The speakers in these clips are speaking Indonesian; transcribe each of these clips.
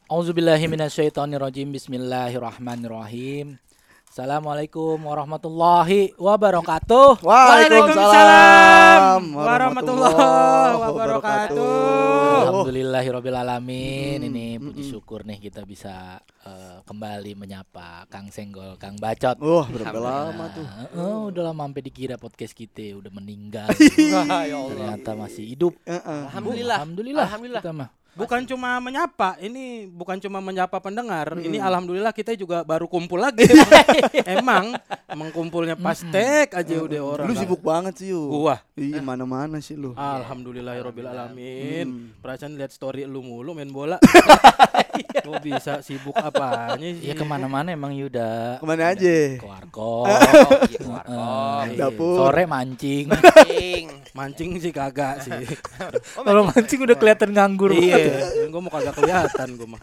Auzubillahi minasyaitonirrajim. Bismillahirrahmanirrahim. Assalamualaikum warahmatullahi wabarakatuh. Waalaikumsalam warahmatullahi wabarakatuh. Alhamdulillahirabbil alamin. Ini puji syukur nih kita bisa kembali menyapa Kang Senggol, Kang Bacot. Berapa lama tuh? Udah lama sampai dikira podcast kita udah meninggal. Ya Allah. Ternyata masih hidup. Alhamdulillah. Kita mah. Bukan cuma menyapa, ini bukan cuma menyapa pendengar. Ini alhamdulillah kita juga baru kumpul lagi. Emang kumpulnya pas tek aja udah orang. Lu sibuk banget sih, Gua. Iya, mana-mana sih lu. Alhamdulillahirabbil alamin. Perasaan lihat story lu mulu main bola. Gua bisa sibuk apanya sih? Ya kemana-mana emang Yuda. Kemana aja? Ke warkop. Dapur. Sore mancing. Mancing sih kagak sih. Kalau mancing udah kelihatan nganggur. Iya, gua mau kagak kelihatan gua mah.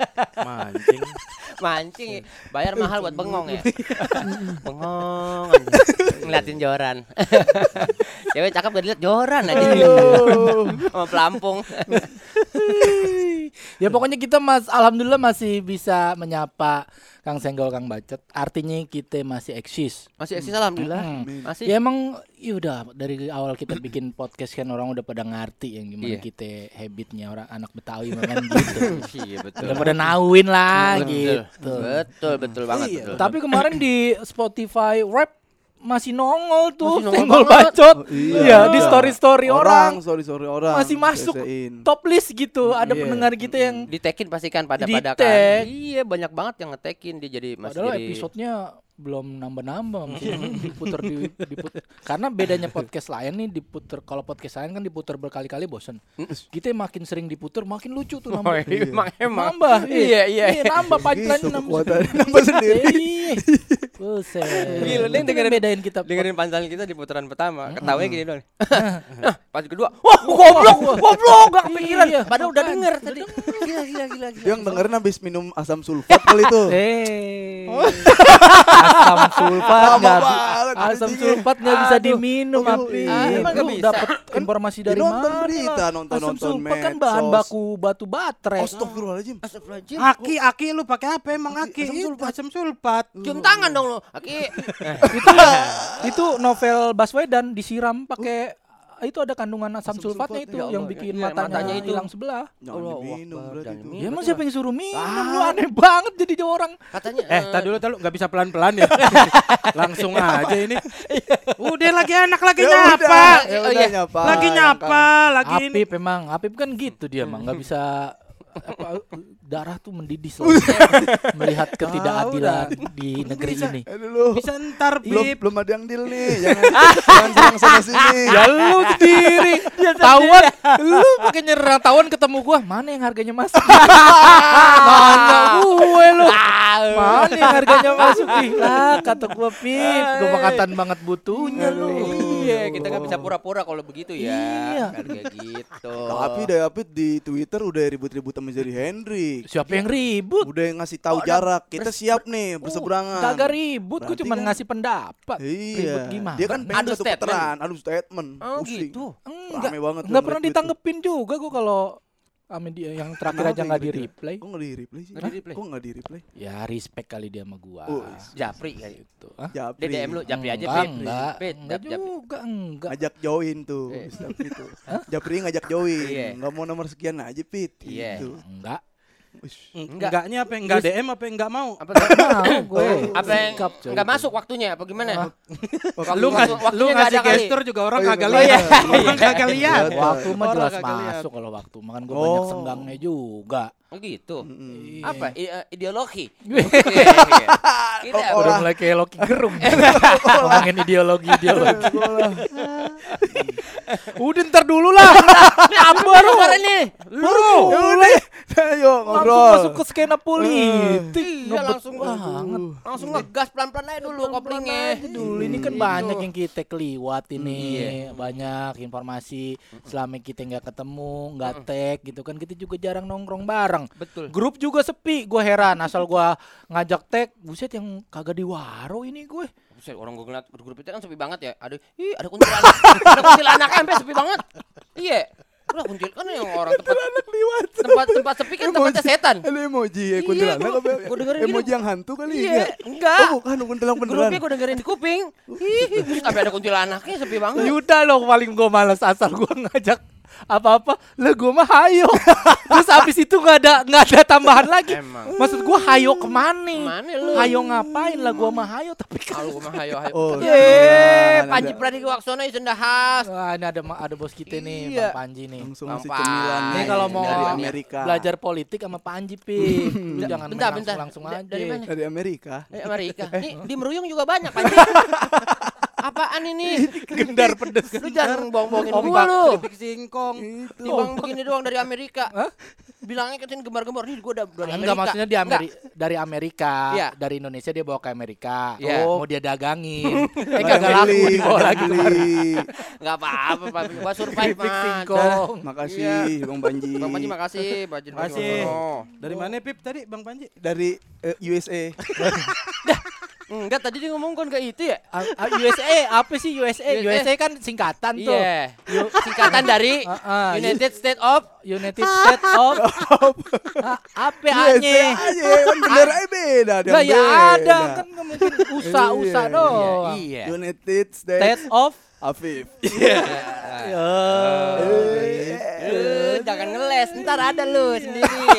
Mancing bayar mahal buat bengong ya. Bengong aja. Ngeliatin joran. Cewek cakep gak dilihat joran aja. Sama pelampung. Ya pokoknya kita alhamdulillah masih bisa menyapa Kang Senggol, Kang Bacot. Artinya kita masih eksis. Masih eksis alhamdulillah. Masih. Ya emang udah dari awal kita bikin podcast kan orang udah pada ngerti yang gimana kita habitnya orang anak Betawi kan gitu. Iya betul. Udah pada nauin lah Betul. gitu. Betul banget. Iya. Betul. Tapi kemarin di Spotify Rap masih nongol tuh Masih nongol Senggol banget. Bacot. Iya. Iya, di story orang Sorry orang. masih masuk Biasain. top list gitu. Ada Iya. pendengar kita yang Ditekin pastikan pada Di-tag. kan. Iya banyak banget yang ngetekin dia jadi masih padahal jadi. episodenya belum nambah-nambah masih diputer diputer. Karena bedanya podcast lain nih diputer, kalau podcast lain kan diputer berkali-kali bosen. Kita makin sering diputer makin lucu tuh nambah. Emang. Nambah. Iya. Nambah punchline Gitu, nambah. kekuatannya nambah sendiri. Iya. Buset. Gila, Itu dengerin- bedain kita. Dengerin pantalan kita di putaran pertama, ketawanya gini doang. Nah, pas kedua, wah goblok, gak kepikiran. Iya, Padahal udah makanya. denger tadi. Gila. Dia yang dengerin habis minum asam sulfat kali itu. Asam sulfat Lama nggak banget asam intinya. sulfat nggak bisa Aduh. diminum api. Emang nggak Lu bisa? dapat informasi dari nonton mana? berita, lah? nonton Asam sulfat kan medsos. bahan baku batu baterai. Astagfirullahaladzim. Astagfirullahaladzim. Aki lu pakai apa emang aki? Asam sulfat. Cium tangan dong lo, Aki. Itu novel Baswedan disiram pakai itu ada kandungan asam Asam sulfatnya sulfat, itu ya yang Allah. bikin Iya, matanya matanya itu. hilang sebelah. Jangan Allah diminum Akbar, berarti jangan itu. diminum. Ya emang betul. siapa yang suruh minum? Lu aneh banget jadi orang. Katanya Tadi dulu nggak bisa pelan-pelan ya. Langsung aja ini. Udah lagi enak lagi Ya nyapa. udah, ya Oh udah iya. nyapa. Lagi nyapa, lagi ini. Apip emang, Apip kan gitu dia emang nggak bisa darah tuh mendidih selalu melihat ketidakadilan di negeri ini. Dulu. Bisa ntar Bib. Belum ada yang deal nih. Jangan serang sana sini. Ya lu sendiri tawan, lu pakai nyerang tawan ketemu gua, mana yang harganya masuk? Nanya gue lu, mana yang harganya masuk nih? Lah kata gua Pip, gua makatan banget butuhnya lu. Iya, kita kan bisa pura-pura kalau begitu ya. Iya. Kan kayak gitu. Tapi David di Twitter udah ribut-ribut sama Jerry Hendrik. Siapa yang ribut? Udah ngasih tahu jarak. Kita siap nih berseberangan. Kagak ribut, gua Berarti cuma kan- ngasih pendapat. Iya. Ribut gimana? Dia kan pengen Adu satu statement. putaran, adu statement. Oh Pusing. gitu. Enggak, Rame banget enggak yang pernah retweet ditanggepin juga gua kalau sama dia yang terakhir Kenapa aja yang nggak di retweet? reply. Kok nggak di reply sih? Nggak di-reply? Kok nggak di reply? Ya respect kali dia sama gua. Oh, Japri kayak gitu. Hah? Japri. Dia DM lu, Japri aja Enggak, Pip. enggak, Pip, enggak Japri. juga, enggak. Ngajak join tuh. Eh. Gitu. Japri ngajak join. Iya. Nggak mau nomor sekian aja Pit. Iya. Gitu. Enggak. Uish. Enggaknya apa? Enggak DM apa enggak mau? Apa Mau gue. apa yang Sikap, coy. enggak masuk waktunya apa gimana? Lu Waktunya nggak ngasih ada kali. gestur juga orang Oh, iya, kagak bener. lihat. Iya. Orang kagak lihat. Waktu mah Orang jelas kagak lihat. masuk kalau waktu. Makan gue Oh. banyak senggangnya juga. Oh gitu. Mm-mm. Apa? Ideologi. Gue Kita udah mulai kayak Loki Gerung. Ngomongin ideologi. Udah ntar dulu lah. Ini apa baru ini? Lu. Ya udah, ayo Langsung ngobrol. masuk ke skena politik. Iya, Ngebet langsung banget. Langsung ngegas pelan-pelan aja dulu koplingnya. Aja dulu. Ini kan Iya banyak dong. yang kita keliwat ini. Iya. Banyak informasi selama kita nggak ketemu, nggak tag gitu kan. Kita juga jarang nongkrong bareng. Betul. Grup juga sepi. Gue heran asal gue ngajak tag, buset yang kagak di waro ini gue. Buset, orang gue ngeliat grup itu kan sepi banget ya. Ada kuntilanak. Ada kuntilanaknya sampai sepi banget. Iya. Udah kuntil kan yang orang tempat Anak liwat. Tempat sepi kan tempatnya setan. Ada emoji ya Iya, kuntilanak apa? gua dengerin Emoji gini. yang hantu kali Iya, ya? enggak. Oh bukan kuntilanak beneran. Grupnya gue dengerin di kuping. Ih, sampai ada kuntilanaknya sepi banget. Yuda loh paling gue males asal gue ngajak apa-apa lah gue mah hayo. Terus abis itu nggak ada tambahan lagi. Emang. Maksud gue hayo kemana? Kemana lu? Hayo ngapain lah gue mah hayo tapi kan. Kalau gue mah hayo. Oh, Panji Pragiwaksono Isendahas. Wah, ini ada bos kita nih, Iya. Bang Panji nih. langsung Bang si cemilan Ini nih kalau mau dari Amerika. belajar politik sama Panji Pi. Lu jangan Bentar, main bentar. langsung Da- aja. dari mana? Dari Amerika. Amerika. Nih di Meruyung juga banyak Panji. Apaan ini? Gendar pedes. Lu jangan bohong-bohongin gua Ombak. lu. Keripik singkong. Timbang begini doang dari Amerika. Bilangnya kesini gembar-gembar nih gua udah dari Amerika. Enggak maksudnya dari Amerika, Iya. dari Indonesia dia bawa ke Amerika. Iya. Mau dia dagangin. Kagak laku dibawa lagi kemarin. Enggak apa-apa, Pak. Gua survive Keripik mah. singkong. Makasih Bang Panji. Bang Panji makasih, Panji. Makasih. Dari mana Pip tadi Bang Panji? Dari USA. Enggak, tadi dia ngomong kan kayak itu ya? USA apa sih USA? USA. USA kan singkatan tuh. Iya. Singkatan dari United States of United States of apa USA A-nya? aja kan bener aja beda. ada Lah yang ya beda. ada kan nggak mungkin USA doang. Iya. United State States of Afif. Jangan ngeles, ntar ada lu sendiri.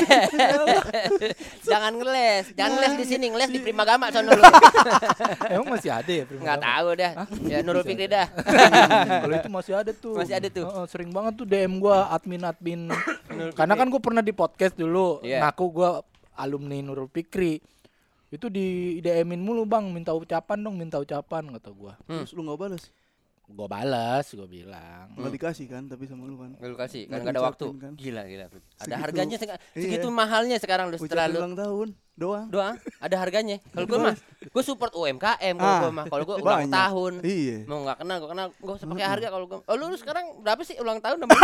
Jangan ngeles di sini, ngeles di Primagama sono lu. Emang masih ada ya? Prima Enggak Gama? tahu dah. Ya Nurul Fikri dah. Kalau itu masih ada tuh. Masih ada tuh. Sering banget tuh DM gua admin. Karena kan gua pernah di podcast dulu, Iya. ngaku gua alumni Nurul Fikri. Itu di DM-in mulu, Bang, minta ucapan kata gua. Terus lu enggak balas? Gua balas, gua bilang. Enggak dikasih kan tapi sama lu kan. Lu kasih, kan Nggak enggak ada waktu. diucapin kan. Gila. Ada Segitu. harganya Iya. segitu mahalnya sekarang lu setelah Ucapan lu ulang tahun doang. doang, ada harganya. Kalau gua mah, gua support UMKM kalau gua mah. Kalau gua ulang banyak. tahun. Iya. Mau enggak kenal, gua usah pakai harga kalau gua. Oh, lu sekarang berapa sih ulang tahun namanya?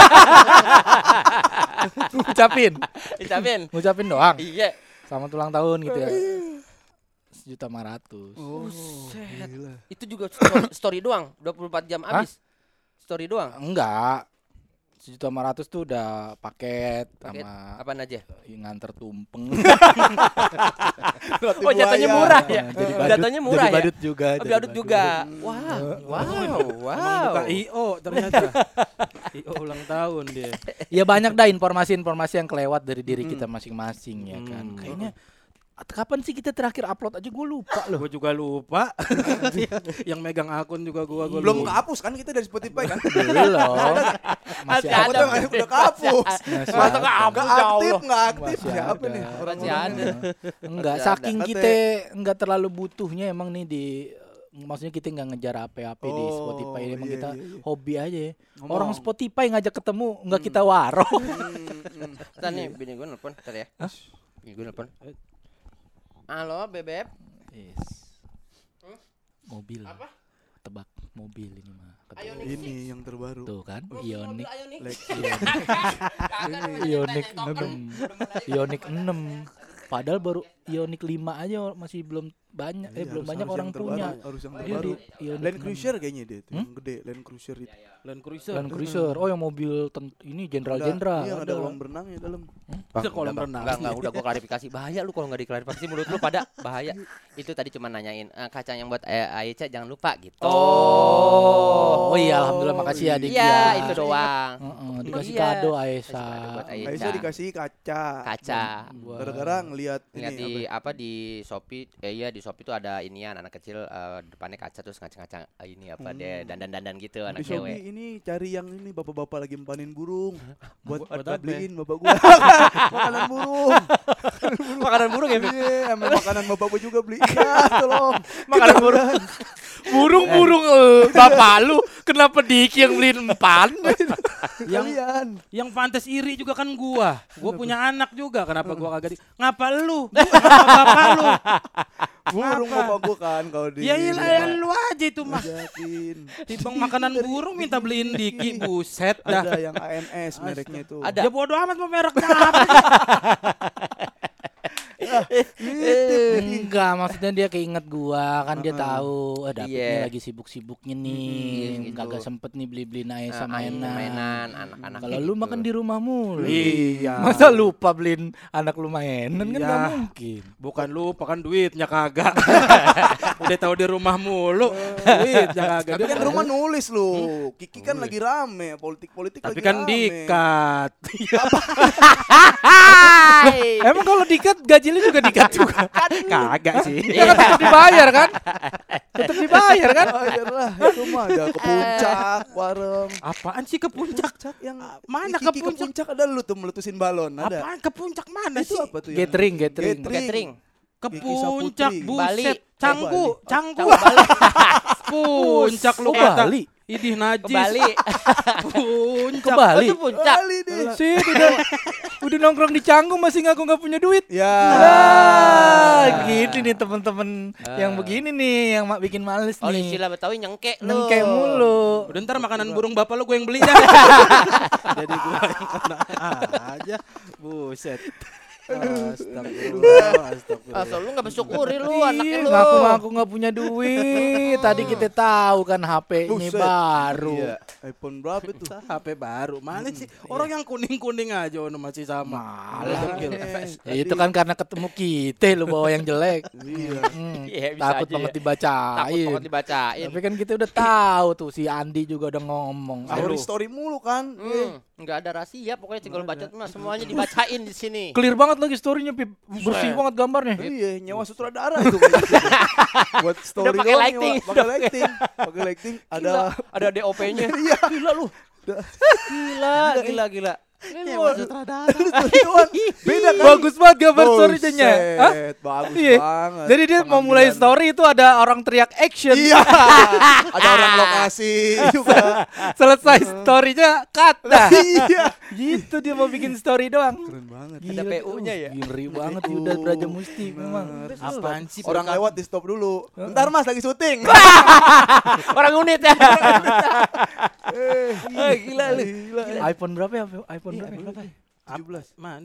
Ngucapin doang. Iya. Selamat ulang tahun gitu ya. 1.500.000. Buset. Gila. Itu juga story doang, 24 jam habis. Story doang. Enggak. 1.500.000 tuh udah paket Paket sama apaan aja? nganter tumpeng. Oh, jatuhnya murah ya. Jadi badut- Jatuhnya murah jadi ya. badut juga. Oh, jadi badut badut. juga. Wow. Emang buka IO ternyata. IO ulang tahun dia. Ya banyak dah informasi-informasi yang kelewat dari diri kita masing-masing ya kan. Kayaknya kapan sih kita terakhir upload aja gue lupa loh. Gue juga lupa. Yang megang akun juga gua Belum lupa. kehapus kan kita dari Spotify kan? Belum. Masih Ada. ada. Udah kehapus. Masih Masa ada. nggak aktif, nggak aktif. Masih Siapa ada. nih? Masih ada. Enggak, Masih saking ada. kita enggak terlalu butuhnya emang nih di maksudnya kita nggak ngejar apa-apa di Oh, Spotify emang iya, kita iya, iya. hobi aja. Ngomong. Orang Spotify ngajak ketemu nggak kita waro. Ntar nih bini gue nelpon ntar ya. Bini gue nelpon. Halo Bebep. Mobil. Tebak mobil ini mah. Ioniq Ini yang terbaru. Tuh kan, Oh, Ioniq. mobil Ioniq. Lexus. Ioniq 6. Ioniq 6. Padahal baru Ioniq 5 aja masih belum banyak Iya, belum harus- banyak harus orang yang terbaru, punya. harus yang Dia terbaru. di Ioniq Land 6. Cruiser kayaknya dia tuh, yang gede Land Cruiser itu. Land Cruiser. Land Cruiser. Oh, yang mobil ini jenderal-jenderal. Iya, ada kolam renangnya dalam. Itu kolam renang. Enggak, udah gua klarifikasi. Bahaya lu kalau enggak diklarifikasi mulut lu pada bahaya. Itu tadi cuma nanyain kacang yang buat Aica jangan lupa gitu. Oh iya, alhamdulillah makasih ya Dik. Iya, itu doang. Dikasih Iya. kado Kasih Aisyah. kado buat Aisyah. Aisyah dikasih kaca. Kaca. Gara-gara ngelihat Lihat ini di apa di Shopee, di Shopee tuh ada inian anak kecil depannya kaca terus ngacang-ngacang ini apa deh dandan-dandan gitu di anak Shopee cewek. ini cari yang ini bapak-bapak lagi empanin burung buat Buat apa? beliin bapak gua makanan burung. Makanan burung ya? Iya, sama makanan bapak gua juga beli. Iya, tolong. Makanan burung. Burung-burung bapak lu kenapa Diki yang beliin empan? Kalian. Yang pantas iri juga kan gua. Gua punya anak juga. Kenapa gua kagak di? Ngapa lu? Ngapa bapak lu? Burung bapak gua kan kalau di Ya iyalah lu aja itu mah. Ajakin. Timbang makanan burung minta beliin Diki, buset dah. Ada yang AMS mereknya itu. Ada. Ya bodo amat mau mereknya apa. Nitip Enggak, maksudnya dia keinget gua kan dia tahu David Iya. nih lagi sibuk-sibuknya nih, gitu. kagak sempet nih beli-beliin Aesa mainan. Mainan anak-anak. Kalau lu makan di rumah mulu. Iya. Masa lupa beliin anak lu mainan kan Iya. gak mungkin. Bukan lupa kan duitnya kagak. Udah tahu di rumah mulu. Duitnya kagak. Tapi kan rumah nulis lu. Kiki kan lagi rame, politik-politik Tapi lagi kan rame. dikat. Emang kalau dikat gaji lu juga dikat juga. Kagak sih. Ya kan tetap dibayar kan? Tetap dibayar kan? Ayolah, itu mah ada ke puncak, warung. Apaan sih ke puncak? Yang Mana Kiki ke ke puncak? puncak ada lu tuh meletusin balon, ada. Apaan ke puncak mana Itu sih? apa tuh? yang- Gathering. Catering. Ke Kiki puncak, Saputri. Bali. buset. Canggu. Bali. Puncak lu Ke kata. Bali. Idih Ke najis. Bali. Ke Puncak. Bali. Itu puncak. Bali deh. Sih udah nongkrong di Canggu masih ngaku nggak punya duit. Ya. Gitu nih temen-temen yang begini nih yang bikin males Oh, nih. istilah Betawi nyengke lu. Nengke mulu. Udah ntar makanan burung bapak lu gue yang beli dah. Jadi gue yang kena aja. Buset. Astagfirullah. Asal lu enggak bersyukuri lu anaknya Iya, lu. ngaku-ngaku nggak punya duit. Tadi kita tahu kan HP-nya Buset. baru. Iya. iPhone berapa itu? HP baru. Mana sih? Orang yang kuning-kuning aja ono masih sama. Malah. Gil. Ya itu kan karena ketemu kita lu bawa yang jelek. Iya. Iya, bisa Takut aja banget ya. dibacain. Takut banget dibacain. Tapi kan kita udah tahu tuh si Andi juga udah ngomong. Story mulu kan. Enggak ada rahasia, pokoknya tinggal bacot mah semuanya dibacain di sini. Clear banget lagi story-nya, Pip. Bersih banget gambarnya. Iya, nyewa sutradara itu kayak gitu. Buat story pakai doang lighting. nyewa, pakai lighting. Pakai lighting Ada DOP-nya. Iya. Gila lu. Gila. Nyewa sutradara. Beda kan? Bagus banget gambar story-nya. Hah? Buset, bagus Iya. banget. Jadi dia mau mulai story itu ada orang teriak action. Iya. Ada orang lokasi juga. Selesai story-nya cut. Dah. Iya. Gitu dia mau bikin story doang. Keren banget. Ada PU-nya ya? Ngeri banget Yuda Braja Musti memang. Apaan sih? Orang lewat di stop dulu. Bentar Mas lagi syuting. Orang unit ya. Gila lu. iPhone berapa ya? iPhone Iya, berapa? 17. Mana?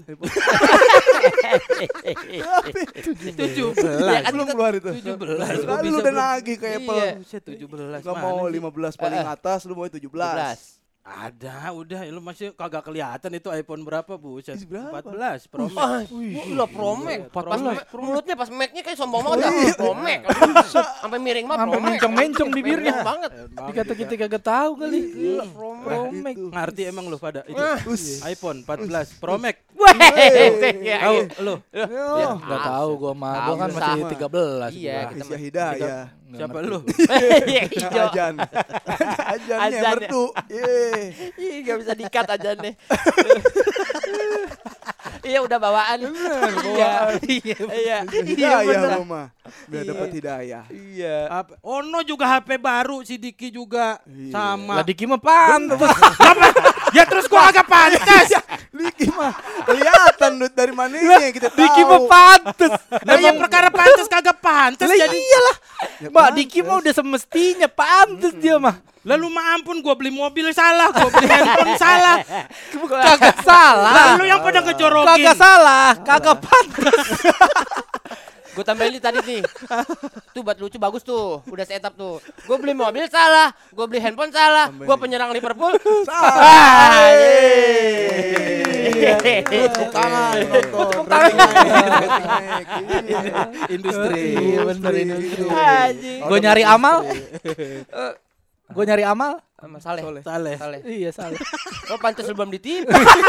17. Ya kan Belum kita keluar itu. 17. Lalu lu udah nagih ke Apple. Iya. Buset 17. Gak mau 15 paling atas, lu mau 17. 17. Ada, udah lu masih kagak kelihatan itu iPhone berapa, Buset? Ih, berapa? 14 Pro Max. Gila Promek. Pas Promek. mulutnya pas Mac-nya kayak sombong banget ya. Promek. Sampai miring mah Sampai Promek. mencong-mencong bibirnya. Mencong banget. Dikata kita kagak tahu kali. Gila Promek. Promek. Ngerti emang lu pada itu. iPhone 14 Pro Max. Weh. Tahu lu? Ya, Enggak tahu gua mah. Gua Tahu kan masih sama. 13. Iya, gua. kita Isya Hidayah. Siapa lu? Iya, hijau. Ajan. Ajannya Azannya. merdu. Yeay. Ih, gak bisa dikat aja nih. Iya udah bawaan. Iya. Hidayah lu mah. Biar dapat hidayah. Iya. Ono juga HP baru si Diki juga Iya. sama. Lah Diki mah pantes. Ya terus gua agak pantas. Diki mah kelihatan duit dari mananya kita tahu. Diki mah pantes. Nah, ya perkara pantas kagak pantas Lah jadi. iyalah. Ya Mbak pantes. Diki mah udah semestinya pantes dia mah. Lalu mah ampun gua beli mobil salah, gua beli handphone salah. Kagak salah. Lalu yang pada ngejorokin. Kagak salah, kagak pantes. Gue tambahin nih tadi nih. Tuh buat lucu bagus tuh. Udah setup tuh. Gue beli mobil salah, gue beli handphone salah, gue penyerang Liverpool Salah. Iya. Tepuk tangan nonton. Tepuk tangan. Rating naik. Iya. Industri. Iya bener industri. Anjing. Gue nyari amal. Gue nyari amal. Sama Saleh. Saleh. Saleh. Iya salah. Oh pantas lu belum ditipu.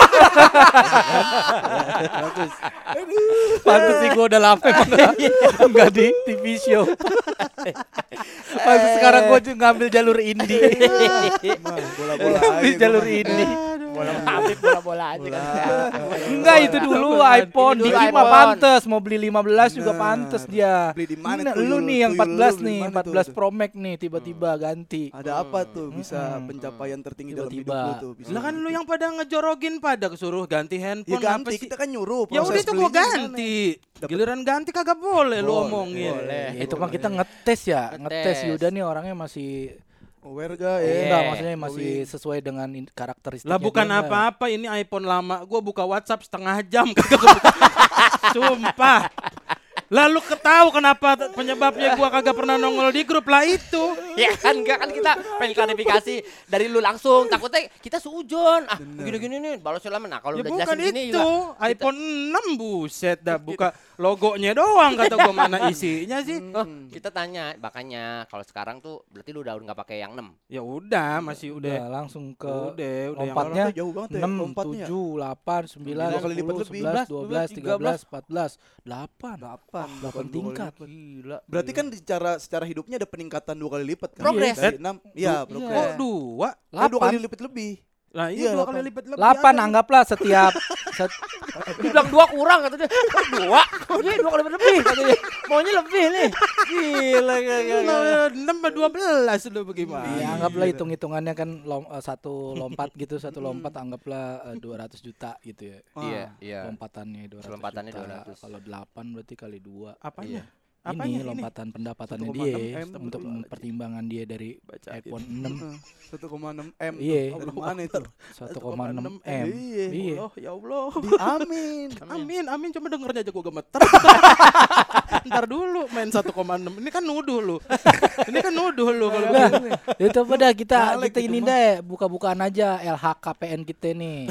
Pantes sih gue udah lama emang nggak di TV show. Pantes sekarang gue ngambil jalur indie. Mah, bola-bola Ngambil aja jalur gua mah. indie. Bola-bola aja kan. Enggak itu dulu iPhone. Dulu Diki mah iPhone. pantes. Mau beli 15 juga Nah, pantes dia. beli di mana Nah, tuh, lu Yul? nih yang Tuyul 14 lu beli nih, mana 14 tuh? Pro Max nih tiba-tiba ganti. Ada apa tuh bisa pencapaian tertinggi dalam hidup Tiba-tiba. lu tuh? Bisa Lah kan lu yang pada ngejorogin pada kesuruh ganti ya handphone ganti, apa sih? kita kan nyuruh. Ya udah proses itu gua belinya ganti. Giliran ganti kagak boleh lu Boleh, omongin. boleh. Ya, itu kan kita ngetes ya, ngetes Ngetes. Yuda nih orangnya masih gimana? Aware gak ya? enggak maksudnya masih sesuai dengan karakteristiknya. Lah bukan dia, enggak. apa-apa ini iPhone lama. Gua buka WhatsApp setengah jam kagak kebuka. Sumpah. Lalu ketahu kenapa penyebabnya gua kagak pernah nongol di grup lah itu. Ya kan enggak kan kita pengen klarifikasi dari lu langsung. Takutnya kita suujon. Gini-gini nih balasnya lama. Nah, kalau Ya udah bukan jelasin gini itu, juga. iPhone 6 buset dah buka logonya doang kata gua mana isinya sih. Kita tanya, makanya kalau sekarang tuh berarti lu udah enggak pakai yang 6. Ya udah, masih Udah udah. langsung ke Udah yang lompatnya jauh banget ya, 6, lompatnya. 7, 8, 9, Dua kali lipat 10, lebih. 11, 12, 13, 14, 8 tingkat. Gila. Berarti kan secara hidupnya ada peningkatan 2 kali lipat kan? Progres. Dari 6. Iya, Oh, progres. 2. Ya, 2 kali 8, lipat lebih. Lah Iya, iya 2 kali 8. lipat lebih. 8 ada. anggaplah setiap Dibilang 2 kurang kata dia. 2. Iya 2 kali lebih kata dia. Maunya lebih nih. Gila gila. 6 atau 12 lu bagaimana? ya anggaplah hitung-hitungannya kan satu lompat gitu, satu lompat anggaplah 200 juta gitu ya. Iya, iya. Lompatannya 200 Lompatannya juta. 200. Kalau 8 berarti kali 2. Apanya? Iya. Ini lompatan pendapatannya 1,6 dia M. untuk pertimbangan dia dari iPhone 6 1,6 M. Iya. Mana itu? 1,6 M. Iya. Iya. Allah, ya Allah. Amin. Amin, cuma dengernya aja gua gemeter. Ntar dulu main 1,6. Ini kan nuduh lu. Ini kan nuduh lu kalau Nah, begini. itu pada kita Galek ini gitu deh buka-bukaan aja LHKPN kita nih.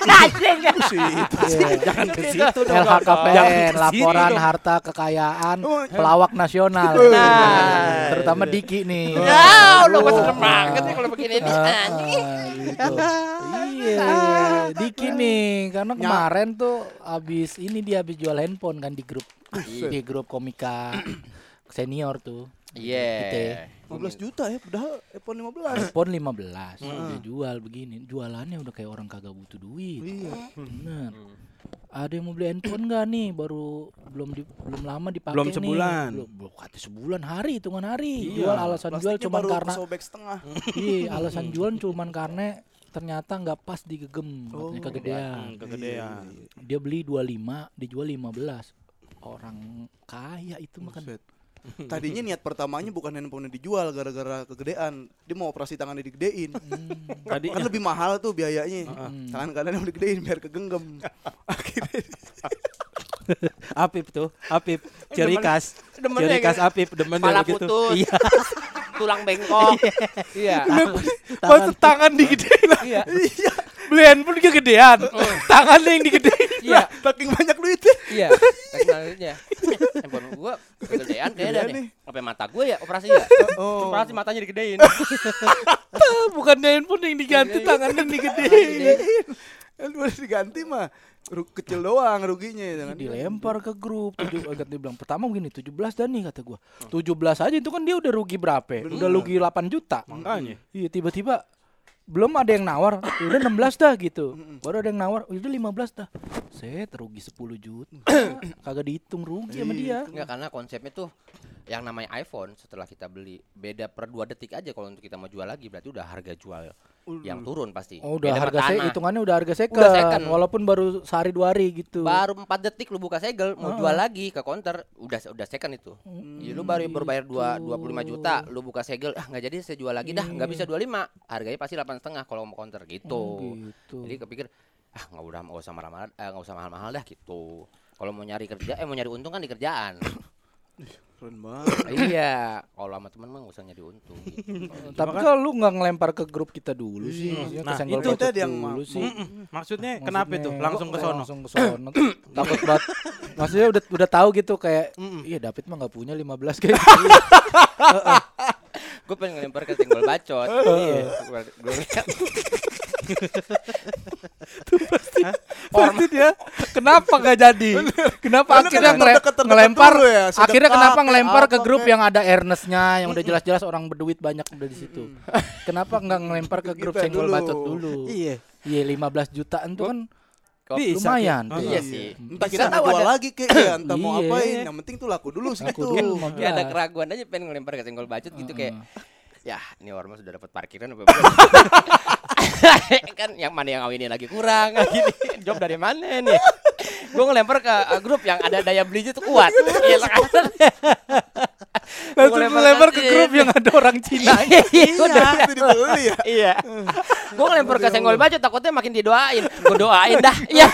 Iya. Jangan ke situ dong. LHKPN, Jangan ke laporan situ dong. harta kekayaan Oh, pelawak nasional. Nah. Terutama Diki nih. Ya, lu gua seneng banget nih kalau begini nih. Anjing. Gitu. Iya, Diki nih karena kemarin tuh habis jual handphone kan di grup komika senior tuh. Iya. 15 juta ya, padahal iPhone 15. iPhone 15 dia jual begini, jualannya udah kayak orang kagak butuh duit. Iya. Bener. Ada yang mau beli handphone nggak nih? Belum lama dipakai Belum nih. sebulan. Belum kata sebulan, hitungan hari. Iya. Jual alasan jual Plastiknya cuman baru karena kesobek setengah. iya, alasan jual cuman karena ternyata nggak pas digegem, Oh, katanya kegedean. Kegedean. Dia beli 25, dijual 15. Orang kaya itu makan. Buset. Tadinya niat pertamanya bukan handphone dijual gara-gara kegedean. Dia mau operasi tangannya digedein. Tadi Kan lebih mahal tuh biayanya. Tangan kanan yang digedein biar kegenggam. Akhirnya Apip tuh, Apip ciri khas. Demennya Ciri khas gitu. Apip demennya Kepala begitu. putus. Iya. Tulang bengkok. Iya. Masa tangan digedein. Iya. Beli handphone kegedean. Tangannya yang digedein. Iya. saking banyak duitnya. Iya. Teknologinya. Handphone gua kegedean kayaknya nih. Apa mata gua ya operasi ya? Oh. Operasi matanya digedein. Bukannya handphone yang diganti, tangannya yang digedein. Kan boleh diganti mah. Kecil doang ruginya ya kan. Dilempar ke grup. Agak dia bilang pertama begini 17 dan nih kata gua. 17 aja itu kan dia udah rugi berapa? Udah rugi 8 juta. Makanya. Iya, tiba-tiba belum ada yang nawar, udah 16 dah gitu. Baru ada yang nawar, udah 15 dah. Set rugi 10 juta. Kagak dihitung rugi sama dia. Enggak, karena konsepnya tuh yang namanya iPhone setelah kita beli beda per 2 detik aja kalau untuk kita mau jual lagi berarti udah harga jual yang turun pasti. Oh, udah Beda harga sama tanah. hitungannya udah harga second. Udah second. Walaupun baru sehari 2 hari gitu. Baru 4 detik lu buka segel mau jual lagi ke counter udah second itu. Iya lu baru bayar 25 juta, lu buka segel enggak jadi saya jual lagi dah, enggak bisa 25. Harganya pasti 8,5 kalau mau counter gitu. Gitu. Jadi kepikir enggak usah mahal-mahal, enggak usah mahal-mahal dah gitu. Kalau mau nyari kerja mau nyari untung kan di kerjaan. Keren banget. Iya, kalau sama temen mah enggak usah nyari untung gitu. Tapi kalau lu nggak ngelempar ke grup kita dulu sih, maksudnya Nah, kesenggol itu bacot tadi yang dulu sih. Maksudnya kenapa itu? Langsung ke sono. Langsung ke sono. Takut banget. Maksudnya udah tahu gitu kayak iya David mah nggak punya 15 kayak gitu. Gue pengen ngelempar ke senggol bacot. Iya, gue lihat. Pasti dia kenapa nggak jadi? Kenapa Karena akhirnya kan terdekat ngelempar? dulu ya, sedekah Akhirnya kenapa kayak ngelempar ke apa grup kayak. yang ada earnestnya, yang udah jelas-jelas orang berduit banyak udah di situ. Kenapa nggak ngelempar ke grup Kita senggol dulu. bacot dulu? Iya. Iya 15 jutaan tuh kan Bisa, lumayan. Ki. tuh. Iya sih. Entah Bisa kita mau tahu jual ada- lagi kayak ya, entah mau Iya. apain. Yang penting tuh laku dulu Laku segitu. dulu, Ya ada 15. keraguan aja pengen ngelempar ke senggol bacot gitu kayak ya ini orang mah sudah dapat parkiran apa belum? Kan yang mana yang awinnya lagi kurang gini. Job dari mana nih? Gue ngelempar ke grup yang ada daya belinya tuh kuat. Iya kan? Langsung lempar ke grup yang ada orang Cina. Udah. Itu dibeli ya. Iya. Gue ngelempar ke senggol baju takutnya makin didoain. Gue doain dah. Iya.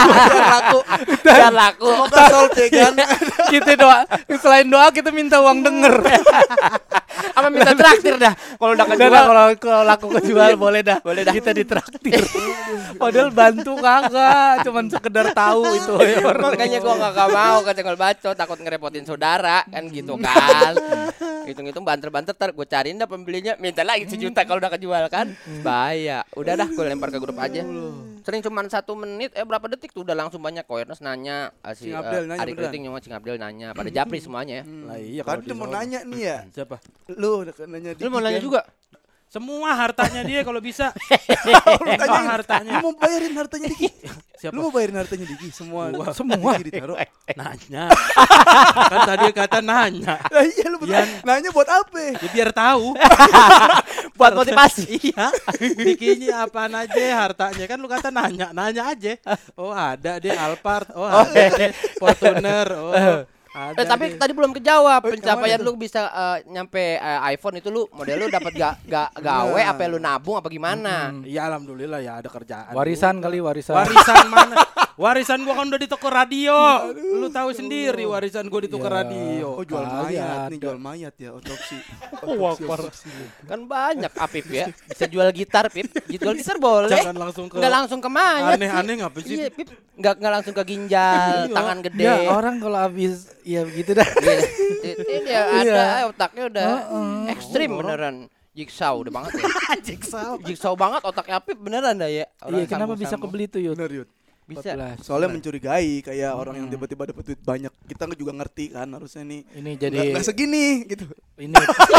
Biar laku. Semoga sold ya kan. Kita doa, selain doa kita minta uang denger. Apa minta traktir dah. Kalau udah Udah kejual. dah, kalau laku kejual boleh dah. Boleh dah. Kita ditraktir. Padahal bantu kagak, cuman sekedar tahu itu ya orang. Makanya gue gak mau ke senggol bacot, takut ngerepotin saudara kan gitu kan. Hitung-hitung banter-banter ntar gue cariin dah pembelinya, minta lagi 1 juta kalau udah kejual kan. Bahaya. Udah dah gue lempar ke grup aja. Sering cuman 1 menit berapa detik tuh udah langsung banyak Koirnes nanya, si Cing Abdel nanya Ari beneran. Kriting nyawa Cing Abdel nanya, pada Japri semuanya ya. Lah iya Kan kalau dia mau di- nanya nih ya. Siapa? Lu nanya Lu mau nanya kan? juga? Semua hartanya dia kalau bisa. Lu Semua tanyain, hartanya. Lu mau bayarin hartanya Diki? Siapa? Lu mau bayarin hartanya Diki? Semua. Semua. Diki ditaruh. Nanya. Kan tadi kata nanya. Lah iya lu betul. Yan. Nanya buat apa? Ya biar tahu. Buat motivasi. Iya. Dikinya apaan aja hartanya kan lu kata nanya, nanya aja. Oh ada dia Alphard, oh ada dia Fortuner, oh ada Tapi dia. tadi belum kejawab. Oh, Pencapaian yang mana lu bisa nyampe iPhone itu lu model lu dapat gawe apa lu nabung apa gimana? Ya alhamdulillah ya ada kerjaan. Warisan kali, warisan. Warisan mana? Warisan gua kan udah di toko radio. Lu tahu sendiri warisan gua di toko Iya. radio. Oh jual Kali mayat nih, ada. jual mayat ya otopsi. Wah, Otopsi. Kan banyak Apip ya. Bisa jual gitar, Pip. Jual gitar boleh. Jangan langsung ke Enggak langsung ke mayat. aneh-aneh ngapa sih? Iya, Pip. Enggak langsung ke ginjal, Iya. tangan gede. Ya orang kalau habis ya begitu dah. Iya. Ini dia Iya. ada otaknya udah ekstrim beneran. Jigsaw udah banget ya. Jigsaw banget otaknya Apip beneran dah ya. Orang Iya, kenapa bisa sambung-sambung. kebeli tuh, Yud? Bener Yud. Bisa. 14. Soalnya mencurigai kayak orang yang tiba-tiba dapat duit banyak. Kita juga ngerti kan harusnya nih. Ini jadi Nggak segini gitu. ini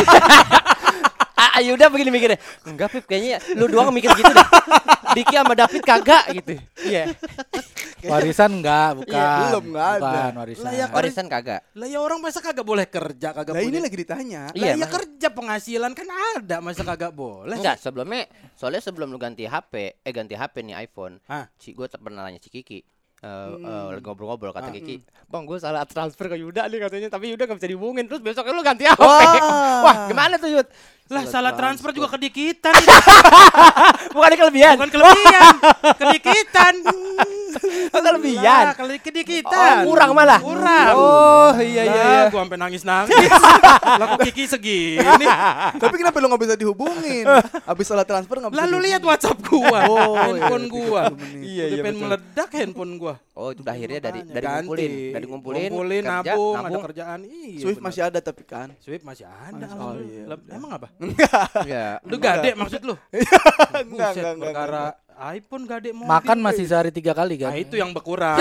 Ayuda begini mikirnya. Enggak Pip kayaknya lu doang mikir gitu dah. Diki sama David kagak gitu. Iya. warisan enggak, bukan. belum, enggak ada. Bukan warisan. Lah ya, Warisan kagak. Lah ya orang masa kagak boleh kerja, kagak Nah ini punya. lagi ditanya. Lah Iya, ya makanya. kerja penghasilan kan ada, masa kagak boleh? Enggak, soalnya sebelum lu ganti HP nih iPhone. Hah? Gue pernah nanya si Kiki. Lagi ngobrol-ngobrol kata Kiki, Bang gue salah transfer ke Yuda nih katanya, tapi Yuda gak bisa dihubungin. Terus besoknya lu ganti HP. Wah gimana tuh Yud? Lah salah transfer juga kedikitan. Bukan kelebihan. Bukan kelebihan, kedikitan. Kelebihan. Lah, kedikitan. Oh, kurang malah. Kurang. Oh iya iya. Lah, gua sampai nangis-nangis. Lah kok Kiki segini. Tapi kenapa lu nggak bisa dihubungin? Abis salah transfer nggak bisa. Lalu dihubungin. lihat WhatsApp gua, Oh, handphone iya, gua. 30 menit. Iya, Udah iya, pengen betul. meledak handphone gua. Oh itu akhirnya dari Ganti. ngumpulin, kerja, nabung, ada nabung. kerjaan. Iya. Swift benar. masih ada tapi kan. Swift masih ada. Oh, iya, Lah, emang apa? Iya. Lu gade maksud lu? Enggak, Buset, enggak. perkara iPhone gade mobil. Makan masih sehari 3 kali kan? Nah itu yang berkurang.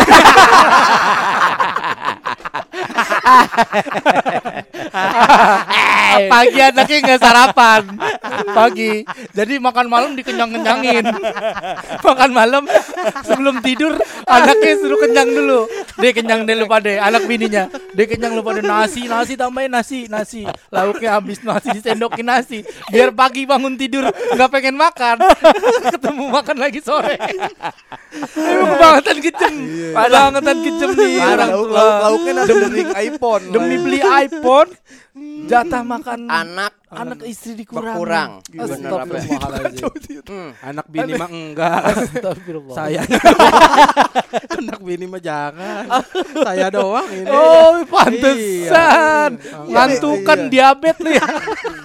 Pagi anaknya nggak sarapan. Pagi. Jadi makan malam dikenyang-kenyangin. Makan malam sebelum tidur anaknya suruh kenyang dulu. Dia kenyang dulu pada anak bininya. Dia kenyang lupa ada nasi tambahin nasi. Lauknya habis nasi disendokin nasi. Biar pagi bangun tidur nggak pengen makan. Ketemu makan lagi sore. Emang kebangetan kejem. Kebangetan kejem nih orang tua. Lauknya nasi dari iPhone. Demi beli iPhone, jatah makan Anak istri dikurangin. berkurang. Bener apa? Astagfirullahaladzim. Anak bini mah enggak. Astagfirullah. Saya anak bini mah jangan. Saya doang ini. Oh, pantesan. Iya. Ngantukan Iya. diabetes lu ya.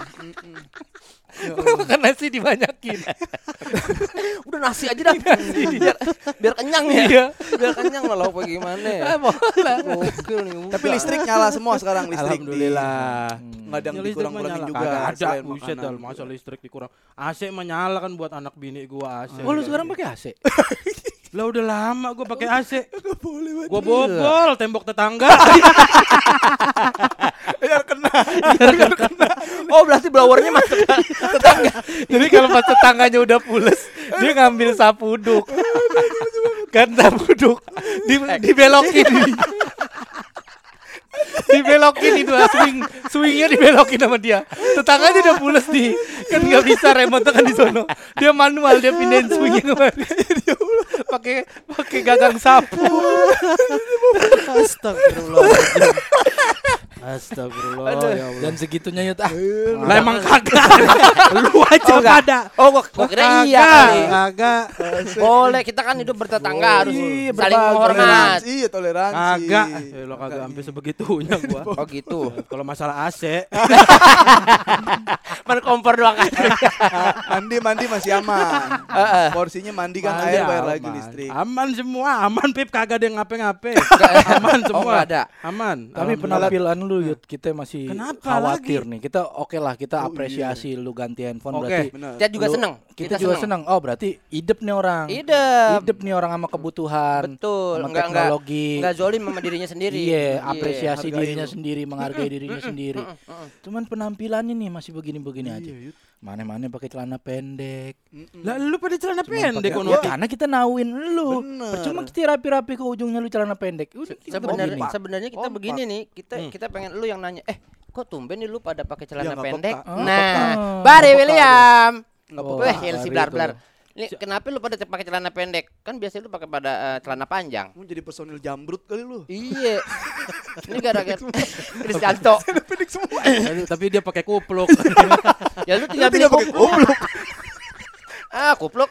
Makan nasi dibanyakin. Udah nasi aja dah. biar kenyang ya. Iya. Biar kenyang lah lauk gimana ya. Gokil nih. Tapi listrik nyala semua sekarang listrik. Alhamdulillah. Nggak ada yang Ya, listrik dikurang-kurangin menyala. juga. Kagak ada. selain Buset makanan. dah, masa listrik dikurang. AC menyala kan buat anak bini gua AC. Oh, lu sekarang pakai AC? Lah udah lama gua pakai AC. Nggak boleh banget. Gua bobol tembok tetangga. Biar kena. Oh berarti blowernya masuk ke tetangga. Jadi kalau pas tetangganya udah pules, dia ngambil sapu uduk. Kan sapu uduk dibelokin. Dibelokin itu swingnya dibelokin sama dia. Tetangganya udah pules nih, kan nggak bisa remote kan di sono. Dia manual, dia pindahin swingnya kemari. pakai gagang sapu. Astagfirullahaladzim. Astagfirullah ya Allah. Dan segitunya Yud. Lah emang kagak. Lu aja Oh, enggak. pada. Oh, gua kira iya kali. Kagak. Boleh, kita kan hidup bertetangga harus Iya, saling berbagi. menghormat. Iya, toleransi. Kagak. Lo kagak sampai sebegitunya gua. Oh gitu. Kalau masalah AC, Main kompor doang kan. Mandi masih aman. Porsinya mandi kan mandi air bayar aman. lagi listrik. Aman semua, aman Pip, kagak ada yang ngape-ngape. Aman semua. Oh, nggak ada. Aman. Tapi penampilan lu Yud, kita masih Kenapa khawatir lagi? nih. Kita oke lah, kita Oh, apresiasi lu ganti handphone Oke. berarti. Benar. Kita juga lu- seneng. Kita juga seneng. Oh, berarti hidup nih orang. Hidup. Hidup nih orang sama kebutuhan. Betul. Sama Enggak teknologi. enggak zolim sama dirinya sendiri. Iya, apresiasi Hargai dirinya lu. sendiri, menghargai dirinya sendiri. Cuman penampilannya nih masih begini-begini aja. Iya, Yud. Mana-mana pakai celana pendek. Lah lu pada celana pendek Pakai- kono. ya, karena kita nauin lu. Bener. Percuma kita rapi-rapi ke ujungnya lu celana pendek. Udah, kita begini. Sebenarnya kita Kompak. begini nih, kita pengen lu yang nanya, kok tumben nih lu pada pakai celana Ya, nggak pendek? peka. Nah, Oh. Bari William. Nggak Oh, Weh, Bari Elsi itu. blar-blar. Ini kenapa lu pada pakai celana pendek? Kan biasanya lu pakai pada celana panjang. Kamu jadi personil jambrut kali lu. Iya. Ini gara-gara Kristianto. Pendek semua. Tapi dia pakai kupluk. Ya lu tinggal beli Tidak pakai goblok. kupluk.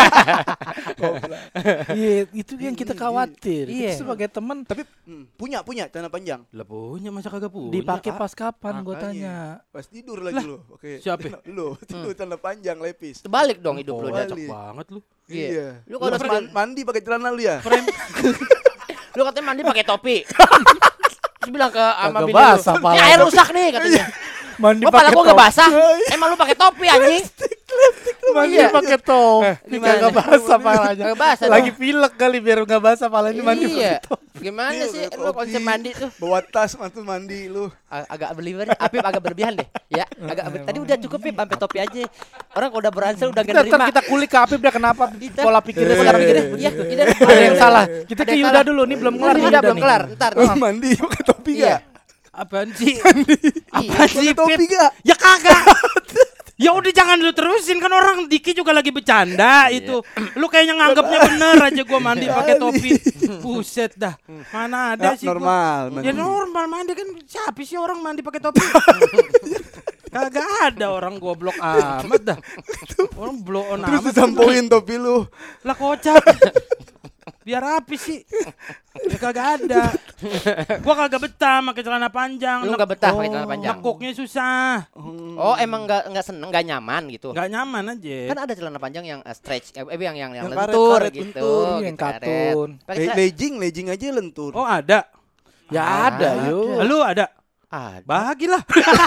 Iya, itu yang kita khawatir. Iya. Kita sebagai teman Tapi punya celana panjang. Lah punya masa kagak punya. dipakai pas kapan gue Makanya. tanya. Pas tidur lagi lu. Oke. siapa? Lu tidur celana panjang lepis. Terbalik dong hidup lu. Oh, Dak. Cocok banget lu. Iya. Lu Lu kalau pas pernah- mandi pakai celana lu ya? Lu katanya mandi pakai topi. Terus bilang ke sama Kagak bini lu, basah "Ini pala air gua." rusak nih," katanya. Mandi Oh, pala gua topi. gak basah. Emang lu pakai topi anjing? Mandi Iya. pakai topi. Gimana? Kagak basah palanya. Kagak basah Lagi dong. pilek kali biar enggak basah palanya mandi Iya. pakai topi. Gimana Iya, sih pakai lu konsep topi. mandi tuh? Bawa tas mantu mandi lu. Agak berlebihan, Apip agak berlebihan deh. Ya, tadi udah cukup Pip sampai topi aja. Orang kalau udah beransel udah gak Ntar nerima. kita kulik ke Apip dah kenapa Kita- pola pikirnya Pola sekarang pikirnya, gini. iya, iya. Ada yang salah. Kita Ada ke yang Yuda salah. dulu nih belum kelar. Ini nih udah Yuda belum nih. kelar. Ntar. Mandi pakai topi Iya. gak? Apaan sih? Iya, Apaan sih, pakai topi Pip? gak? Ya kagak. Ya udah jangan lu terusin, kan orang Diki juga lagi bercanda itu. Lu kayaknya nganggapnya bener aja gua mandi pakai topi. Buset dah. Mana ada Ya, sih gua. normal. Ya normal mandi kan, siapa sih orang mandi pakai topi? Kagak ada orang goblok amat dah. Orang blow on Terus amat. disampoin topi lu. Lah kocak. Biar rapi sih. Ya kagak ada. Gua kagak betah pakai celana panjang. Lu nggak betah pakai celana panjang? Nekuknya susah. Oh, emang nggak seneng, nggak nyaman gitu. Nggak nyaman aja. Kan ada celana panjang yang stretch, yang Yang lentur karet, gitu. lentur. Yang gitu, karet. katun. Pakai celana- Legging aja lentur. Oh ada. Ya ada yuk. Lu ada. Ada. Bahagilah.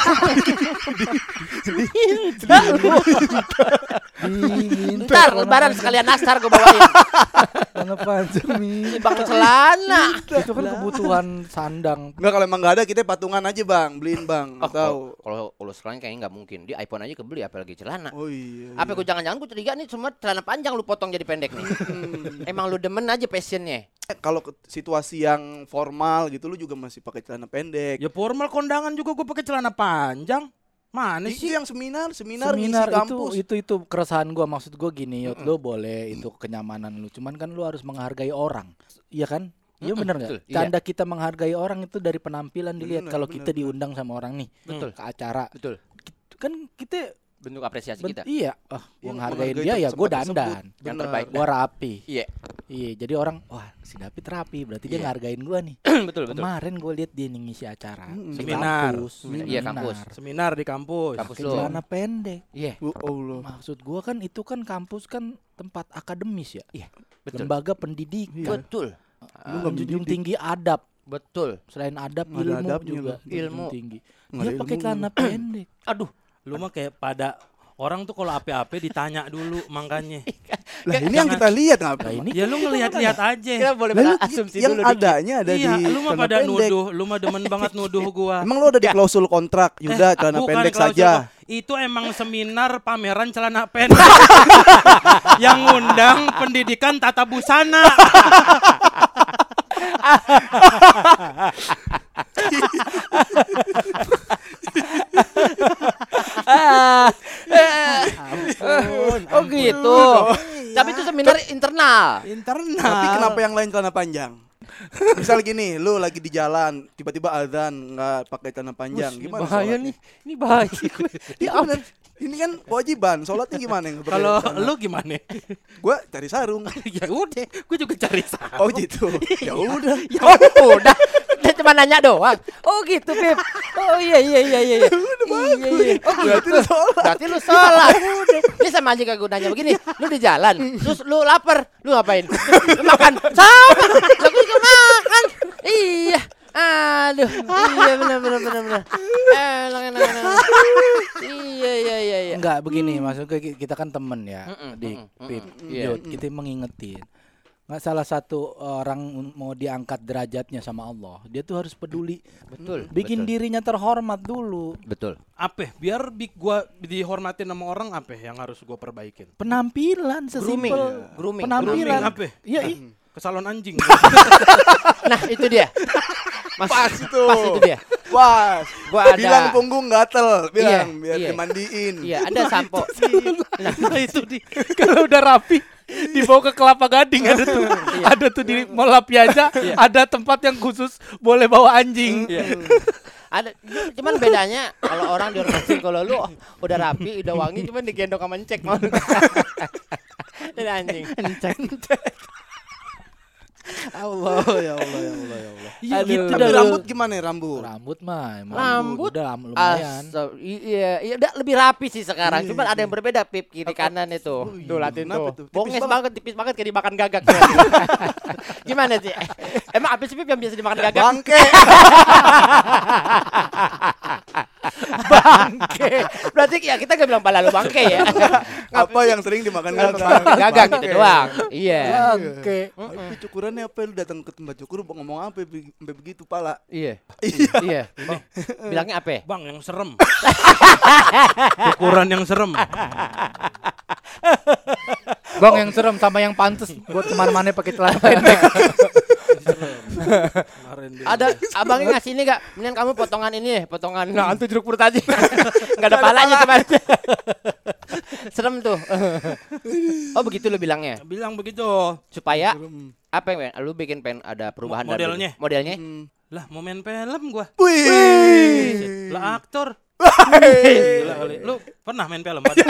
Ntar lebaran sekalian nastar gue bawain. Celana panjang nih. Bang celana. Itu kan kebutuhan sandang. Enggak, kalau emang gak ada kita patungan aja bang, beliin bang. Oh, Tahu. kalau sekarang kayaknya nggak mungkin. Di iPhone aja kebeli apalagi celana. Oh iya. Apa gue jangan-jangan gue curiga nih semua celana panjang lu potong jadi pendek nih. Emang lu demen aja passionnya. Kalau situasi yang formal gitu lu juga masih pakai celana pendek. Ya formal kondangan juga gue pakai celana panjang. Mana Itu sih? yang seminar Seminar ngisi kampus. itu keresahan gua, maksud gua gini, Yot, lo boleh itu kenyamanan lu, cuman kan lu harus menghargai orang. Iya kan? Iya bener nggak? betul, iya. Tanda kita menghargai orang itu dari penampilan dilihat. Bener, Kalau bener, kita diundang sama orang nih Betul. ke acara, Betul. kan kita Bentuk apresiasi kita. iya, Yang gua ngehargain menghargai dia ya, tempat gua tersebut. dandan, Yang Bener. terbaik. gua rapi. Iya. Iya, jadi orang, wah si David rapi, berarti dia Iya. ngehargain gua nih. betul, betul. Kemarin gua lihat dia nih ngisi acara di Seminar. kampus. Iya, kampus. Seminar di kampus. Kampus Pakai lu. celana pendek. Iya. Allah. Maksud gua kan itu kan kampus kan tempat akademis ya. Iya, betul. Lembaga pendidikan. Betul. Lu nggak Menjunjung mendidik. tinggi adab. Betul. Selain adab, Nggak ada ilmu adabnya juga. lu. Menjunjung Ilmu. tinggi. Nggak Dia ada pakai ilmunya. celana pendek. Aduh. Lu mah kayak pada orang tuh kalau ape-ape ditanya dulu makanya. Lah ini yang kita lihat Nah ngapain? ini Ya lu ngelihat-lihat aja. Kita boleh Lah, lu asumsi yang dulu dikit. adanya ada Iya, di lu mah celana pada pendek. nuduh, lu mah demen banget nuduh gua. Emang lu ada di klausul kontrak, Yuda celana Bukan pendek klausul saja. kok. Itu emang seminar pameran celana pendek. Yang ngundang pendidikan tata busana. Oh gitu. Tapi itu seminar internal. Internal. Tapi kenapa yang lain celana panjang? Misal gini, lu lagi di jalan, tiba-tiba azan nggak pakai celana panjang, gimana? Bahaya sholatnya? nih. Ini bahaya. Iya bener. Ini kan kewajiban, sholatnya gimana yang pakai Kalau celana? lu gimana? Gua cari sarung. Ya udah, gue juga cari sarung. Oh gitu. Ya udah. Ya udah. Dia cuma nanya doang. Oh gitu, Pip. Oh iya. Iya. Oh Berarti gitu. lu sholat. Berarti lu sholat. Ini sama aja kayak gue nanya begini. Lu di jalan, terus lu lapar, lu ngapain? Lu makan. Sama. Lu juga makan. Iya. Aduh. Iya benar. Enak. Iya. Enggak begini, maksudnya kita kan temen ya, Dik, Pip, Iya. Yud, kita mengingetin. Nggak salah satu orang mau diangkat derajatnya sama Allah, dia tuh harus peduli, Betul. bikin dirinya terhormat dulu. Betul. Apa? Biar gua dihormatin sama orang apa yang harus gua perbaikin? Penampilan sesimpel Grooming. penampilan. Apa? Iya, Ke salon anjing. Nah, itu dia. Pas itu. Pas itu dia. Pas. Gua ada. Bilang punggung gatel, bilang biar iya. dimandiin. Iya, ada sampo. Nah, itu di kalau udah rapi dibawa ke Kelapa Gading ada tuh. Ada tuh di Mall Lapiaja, ada tempat yang khusus boleh bawa anjing. Ada, cuman bedanya kalau orang dihormatin, kalau lu udah rapi, udah wangi, cuman digendong sama encek mau. Ini anjing. Encek. Allah. Iya, gitu Tapi dah lu. rambut gimana ya rambut? Rambut mah emang Rambut udah lumayan. Iya, udah lebih rapi sih sekarang. Cuman ada yang berbeda, Pip, kiri kanan itu. Tuh latin Kenapa tuh. tuh? Bonges Tipis banget, tipis banget kayak dimakan gagak. Gimana sih? Emang apa sih, Pip, yang biasa dimakan gagak? Bangke. Bangke. Berarti ya kita gak bilang pala lu bangke ya. Apa yang sering dimakan Gagak gitu doang. Iya. Oke. Tapi cukurannya apa? Lu datang ke tempat cukur ngomong apa sampai begitu pala? Iya. Iya. Bilangnya apa? Bang yang serem. Ukuran yang serem. Bang yang serem sama yang pantas buat kemana-mana pakai celana pendek. Kemarin dia. Ada abangnya ngasih ini gak? Mendingan kamu potongan ini, potongan hantu jeruk purut aja. Enggak ada palanya cuman. Serem tuh. Oh begitu lu bilangnya. Bilang begitu. Supaya apa yang lu bikin ada perubahan dari- Modelnya? Modelnya? Lah mau main film gua. Wih. Lah aktor. Gila kali. Lu pernah main film? Pak?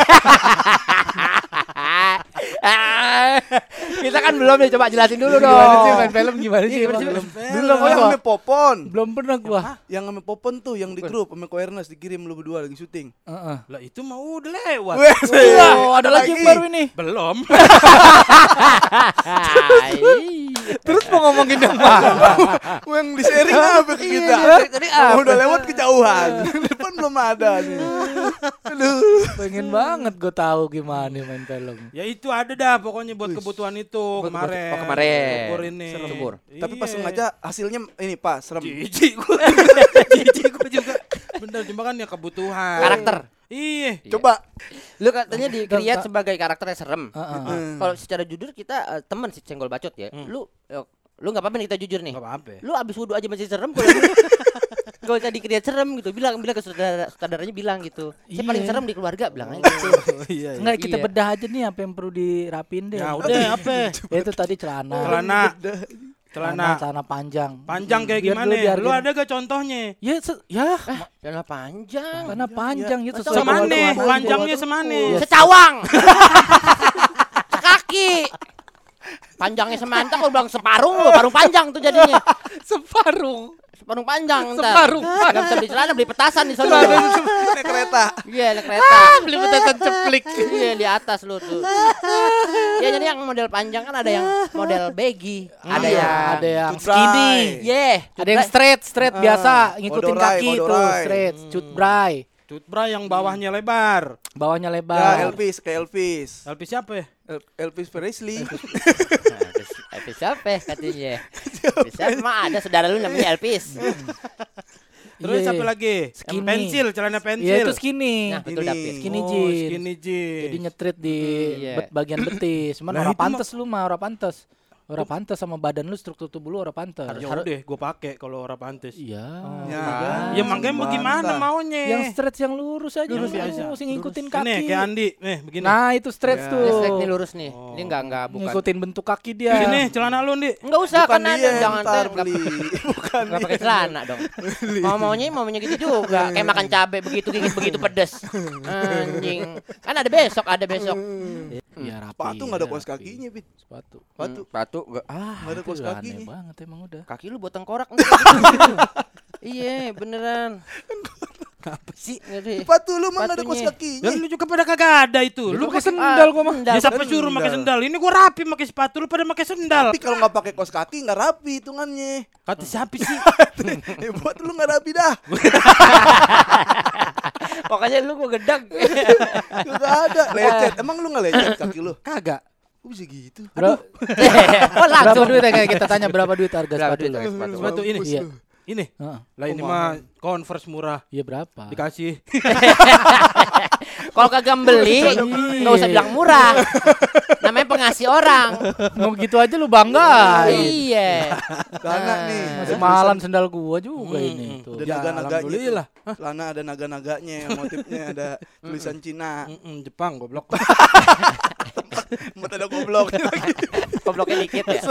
Kita kan belum nih, coba jelasin dulu dong. Gimana sih main film gimana sih? Gimana sih? Belum. Belum oh, yang gua. sama Popon. Belum pernah gua. Yang sama Popon tuh yang di grup sama Ko Ernest dikirim lu berdua lagi syuting. Heeh. Lah itu mau udah lewat. Oh, ada lagi yang baru ini. Belum. Terus mau ngomongin yang mana? Yang di sharing apa ke kita? Tadi Udah lewat kejauhan. Depan belum ada nih. Aduh. Pengen banget gua tahu gimana main film. Ya itu ada dah pokoknya buat kebutuhan itu kemarin. Oh, kemarin. Syukur ini. Syukur. Tapi pas Iya. sengaja hasilnya ini Pak, serem. Jijik gua. Jijik gua juga. Bener cuma kan ya kebutuhan. Karakter. Iya. Coba. Lu katanya di-create sebagai karakternya serem. Heeh. Kalau secara jujur kita teman sih senggol bacot ya. Lu enggak apa-apa nih kita jujur nih. Enggak apa-apa. Lu abis wudhu aja masih serem kalau gak usah di-create serem gitu. Bilang ke saudaranya bilang gitu. Saya paling serem di keluarga bilang aja gitu. Iya. Enggak, kita Iya. bedah aja nih apa yang perlu dirapin deh. Ya udah apa? Ya, itu tadi celana. Celana panjang. panjang kayak Biar gimana? dulu dihargain. Lu ada gak contohnya? Ya, Celana panjang. celana panjang itu sesuai Semane, kebutuhan aja. panjangnya semane. Iya. Secawang. Sekaki. Panjangnya semantap, kalau bilang separuh, parung panjang tuh jadinya. Separuh. Separuh panjang ntar. Separuh. Nggak bisa beli celana, beli petasan di sana. Naik kereta. Iya, naik kereta. Beli petasan ceplik. Iya, di atas lu tuh. Ya jadi yang model panjang kan ada yang model baggy, ada Iya, yang ada yang Cutbray. skinny. yeah, Ada yang straight biasa ngikutin Kodorai, kaki tuh, kodorai. straight, cutbray. Cutbray yang bawahnya lebar. Bawahnya Ya lebar. Elvis kayak Elvis. Elvis siapa ya? Elvis Presley. Elvis siapa katanya? Elvis siapa? Mah ada saudara lu namanya Elvis. Terus Iya. apa lagi? Skinny. Pensil, celana pensil. Iya itu skinny. Nah, betul Ini. David. Skinny Oh, jeans. skinny jeans. Jadi nyetrit di Iya. bagian betis. Cuman Nah, orang itu pantes lu mah, orang pantes. Ora pantas sama badan lu, struktur tubuh lu ora pantas. Ya udah, gue pakai kalau ora pantes. Iya. Ya makanya bagaimana maunya? Yang stretch yang lurus aja. Lurus biasa. Sing ngikutin Ini kaki. kayak Andi, begini. Nah, itu stretch Ya. tuh. Listrik nih lurus nih. Ini enggak bukan. Ngikutin bentuk kaki dia. Sini celana lu, Ndi. Enggak usah Bukan kan dia ada jangan ntar teh. beli. Bukan Enggak pakai celana dong. Maunya gitu juga. Kayak makan cabe begitu gigit begitu pedes. Anjing. Kan ada besok. Ya rapi. Sepatu nggak ada ya, kaos rapi. kakinya, Pit. Sepatu. Sepatu enggak. Nggak ada Itu kaos udah kakinya. aneh banget emang udah. Kaki lu buat tengkorak enggak gitu. Iya, beneran. Apa sih? Sepatu lu mah nggak ada kaos Sepatunya. kakinya. Dan lu juga pada kagak ada itu. Lu Lu pakai pakai sendal gua mah. Ya siapa suruh pakai sendal? Ini gua rapi pakai sepatu, lu pada pakai sendal. Tapi kalau nggak pakai kaos kaki nggak rapi hitungannya. Kata siapa sih? Buat lu nggak rapi dah. Pokoknya lu gua gedeg. Nggak ada. Lecet. Emang lu nggak lecet kaki lu? Kagak. Kok bisa gitu? Oh, Berapa langsung. duit ya, kayak kita tanya berapa duit harga Berapa sepatu duit lu? harga sepatu? Sepatu ini. Iya. Ini. Heeh. Lah ini mah Converse murah. Iya berapa? Dikasih. Kalau kagak beli, enggak usah bilang murah. Namanya pengasih orang. Mau gitu aja lu bangga. Iya. Celana nih. Masih mahalan sendal gua juga ini tuh. Ada Ya, naga-naganya. alhamdulillah. tuh. Celana ada naga-naganya, motifnya ada tulisan Cina. Jepang goblok. Mata ada gobloknya lagi. Gobloknya dikit ya.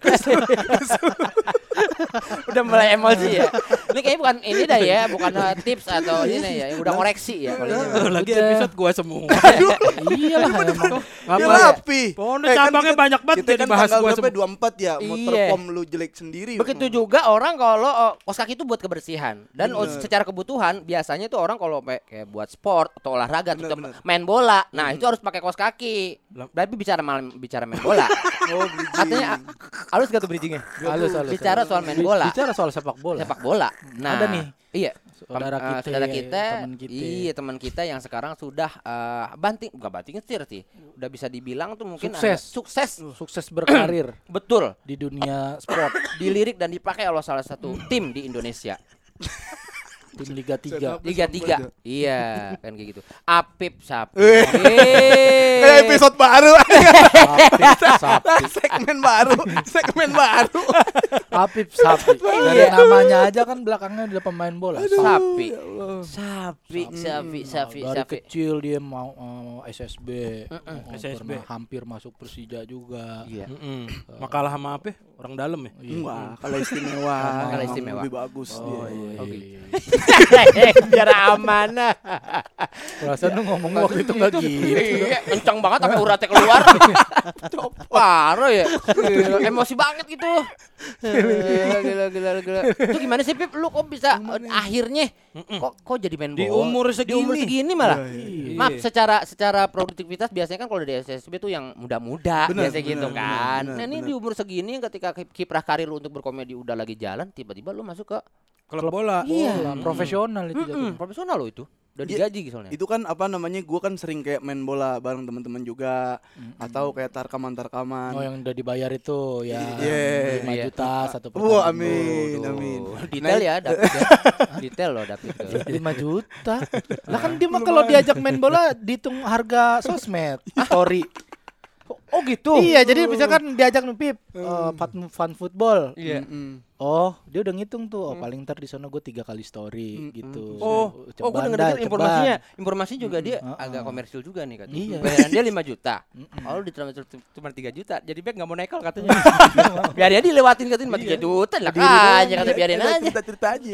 Udah mulai emosi ya. Ini kayaknya bukan ini dah ya, bukan tips atau ini ya, yang udah koreksi ya kalau ini. Lagi episode gua semua. Iyalah emang. Dia rapi. Pokoknya cabangnya banyak banget Kita yang kan dibahas tanggal gua berapa? 24 ya. Mau Iya. perform lu jelek sendiri. Begitu juga orang kalau kaos kaki itu buat kebersihan dan Bener. secara kebutuhan biasanya tuh orang kalau kayak buat sport atau olahraga Bener, atau bener. main bola, nah itu harus pakai kaos kaki. Tapi bicara main bola, Oh, bridging. artinya halus gak tuh bridgingnya? Halus. Bicara soal main bola, Bicara soal sepak bola. sepak bola. Nah, Ada nih. Iya. Saudara kita, saudara kita, teman kita. iya teman kita yang sekarang sudah bukan banting setir sih, udah bisa dibilang tuh mungkin Sukses. sukses, Sukses berkarir betul, di dunia sport. dilirik dan dipakai oleh salah satu tim di Indonesia. Tim Liga 3. Liga 3. Iya, kan kayak gitu. Apip Sapi. Kayak episode baru. Sapi. Segmen baru. Apip Sapi. Dari Iya. namanya aja kan belakangnya udah pemain bola. Sapi. Dari Sapi. kecil dia mau SSB. SSB. Pernah hampir masuk Persija juga. Iya. Makalah sama apa? Orang dalam ya? Wah, kalau istimewa. Kalau istimewa. Lebih bagus dia. Oke. Biar aman. Perasaan lu ngomong waktu itu enggak gitu. Iya, kencang banget sampai uratnya keluar. Parah ya. Gila, emosi banget gitu. Gila. Itu gimana sih Pip? Lu kok bisa akhirnya kok jadi main bola? Di umur Di umur segini malah. Iya. Maaf, secara produktivitas biasanya kan kalau di SSB tuh yang muda-muda Benar, biasanya gitu benar, kan. benar, Nah, ini benar. di umur segini ketika kiprah karir lu untuk berkomedi udah lagi jalan, tiba-tiba lu masuk ke Klub bola. Bola, profesional itu jatuhnya. profesional lo itu. Udah Iya. digaji soalnya. Itu kan apa namanya? Gua kan sering kayak main bola bareng teman-teman juga, atau kayak tarkaman-tarkaman. Oh yang udah dibayar itu ya Iya. 5 Iya. juta satu Wah, pertandingan. amin. Detail ya, David ya. Detail loh David. 5 juta. Lah kan dia mah kalau diajak main bola dihitung harga sosmed, story. Oh gitu. Iya, jadi misalkan diajak nih Pip, fun football. Iya. Oh, dia udah ngitung tuh. Oh, paling ntar di sana gue 3 kali story gitu. Oh, gue Ceban denger dah, informasinya. ceban. Informasi juga dia agak komersil juga nih katanya. Iya. Bayaran dia 5 juta. Oh, lu ditransfer cuma 3 juta. Jadi Bek enggak mau nekel katanya. Biar dia dilewatin katanya 3 juta lah aja kata biarin aja. Cerita aja.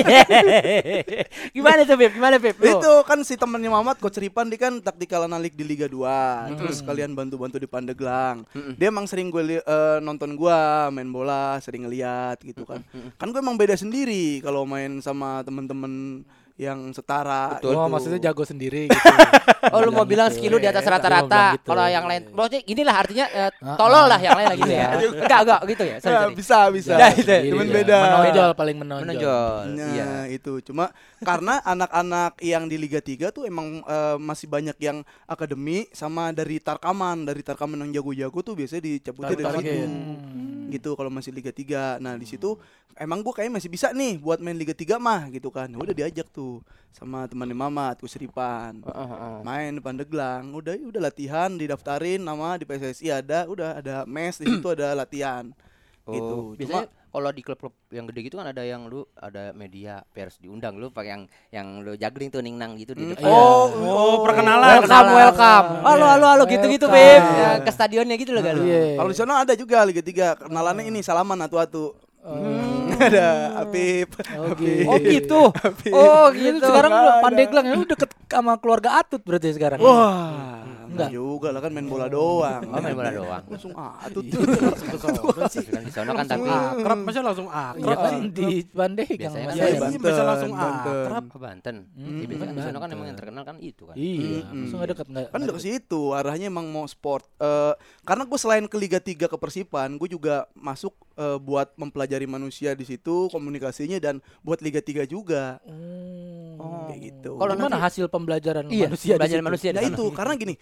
Gimana tuh Beb? Gimana Beb? Lu? Itu kan si temennya Mamat, Coach Ripan, dia kan taktikal analik di Liga 2. Terus kalian bantu-bantu di Pandeglang. Dia emang sering nonton gua main bola, sering ngeliat gitu kan. Kan gue emang beda sendiri kalau main sama temen-temen yang setara. Betul. Oh, gitu. maksudnya jago sendiri gitu. Oh, lu mau bilang skill lu di atas Dia rata-rata. bilang gitu. Kalau yang lain, maksudnya inilah artinya tolol lah yang lain lagi gitu ya. Enggak gitu ya. Ya, bisa. Ya, itu. Cuman Iya, beda. Menonjol paling menonjol. Menonjol. Nah, Iya. itu cuma karena anak-anak yang di Liga 3 tuh emang masih banyak yang akademi sama dari Tarkaman yang jago-jago tuh biasanya dicabutin dari Tarik-tarik situ. ya. gitu kalau masih Liga 3. Nah di situ emang gue kayaknya masih bisa nih buat main Liga 3 mah gitu kan. Udah diajak tuh sama temannya Mamat Coach Ripan, main di Pandeglang. Udah latihan, didaftarin nama di PSSI udah ada mes di situ, ada latihan gitu. Biasanya kalau di klub-klub yang gede gitu kan ada yang lu ada media pers diundang, lu pakai yang lu juggling tuh ningnang gitu di depan. Perkenalan. Welcome. Halo gitu Beb. Ya, ke stadionnya gitu loh lu. Kalau di sana ada juga Liga 3 kenalannya ini salaman atu-atu. Ada Apip. Oh gitu. Oh gitu. Sekarang Pandeglang ya lu deket sama keluarga Atut berarti sekarang. Wah, enggak juga lah kan main bola doang. Oh, main bola doang. Langsung Atut. Kan di sana kan tapi Akrab masa langsung Iya akrab. kan di Pandeglang. Biasanya kan Mas. Iya, Banten, bisa langsung Banten. akrab. ke Banten. Ya, biasanya kan di sana kan emang yang terkenal kan itu kan. Iya, langsung nggak deket nggak? Kan udah ke situ arahnya emang mau sport. Karena gue selain ke Liga 3 ke Persipan, gue juga masuk buat mempelajari manusia di situ, komunikasinya, dan buat Liga 3 juga. Kayak gitu. Kalau gimana hasil pembelajaran Iya, manusia? pembelajaran manusia. Nah itu karena gini,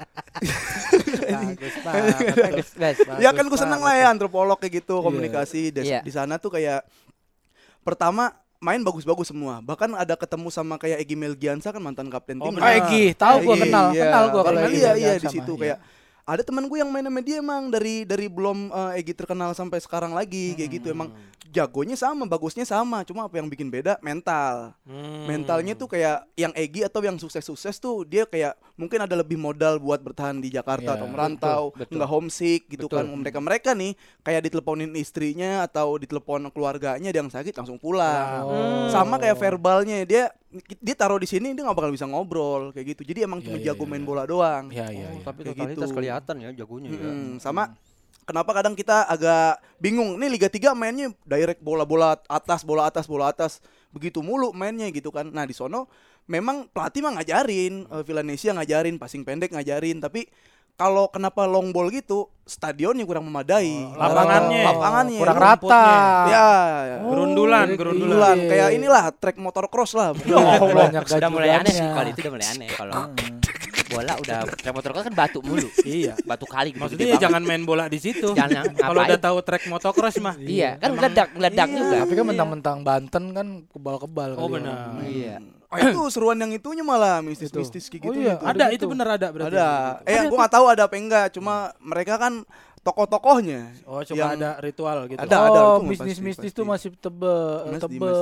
Guys. ya kan gue seneng lah ya antropolog kayak gitu, komunikasi. Iya. Di sana tuh kayak pertama main bagus-bagus semua. Bahkan ada ketemu sama kayak Egy Melgiansa kan mantan kapten tim. Egy, tahu gua kenal gua kalau Egy. Iya di Sama, situ iya. kayak ada teman gue yang main sama dia emang dari belum Egy terkenal sampai sekarang lagi kayak gitu. Emang jagonya sama, bagusnya sama, cuma apa yang bikin beda mental. Mentalnya tuh kayak yang Egy atau yang sukses-sukses tuh dia kayak mungkin ada lebih modal buat bertahan di Jakarta Iya, atau merantau, nggak homesick gitu kan. Mereka nih kayak diteleponin istrinya atau ditelepon keluarganya, dia yang sakit langsung pulang. Sama kayak verbalnya dia taruh di sini dia nggak bakal bisa ngobrol kayak gitu. Jadi emang cuma jago main bola doang. Iya, iya. Tapi Kayak totalitas gitu. kelihatan ya jagonya ya. Sama kenapa kadang kita agak bingung nih Liga 3 mainnya direct bola atas begitu mulu mainnya gitu kan. Nah di sono memang pelatih mah ngajarin, Villanesia ngajarin, passing pendek ngajarin, tapi kalau kenapa long ball gitu stadionnya kurang memadai, lapangannya kurang rata. ya Gerundulan. kayak inilah track motocross lah. Banyak Sudah mulai aneh sih gajugannya. kalau itu udah mulai aneh kalau bola udah track motocross kan batu mulu. Iya. Batu kali gitu. Maksudnya ya jangan main bola di situ. Jangan, Kalau ngapain? udah tahu track motocross mah. Iya, kan meledak juga. Tapi kan mentang-mentang Banten kan kebal-kebal. Oh kali ya. benar. Iya. Itu seruan yang itunya malah mistis-mistis kayak gitu. Oh iya, gitu. Ada itu bener ada berarti. Ada. Gua nggak tahu ada apa enggak, cuma mereka kan tokoh-tokohnya. Oh cuma yang ada ritual gitu. Ada, Oh, itu bisnis-bisnis pasti. tuh masih tebel.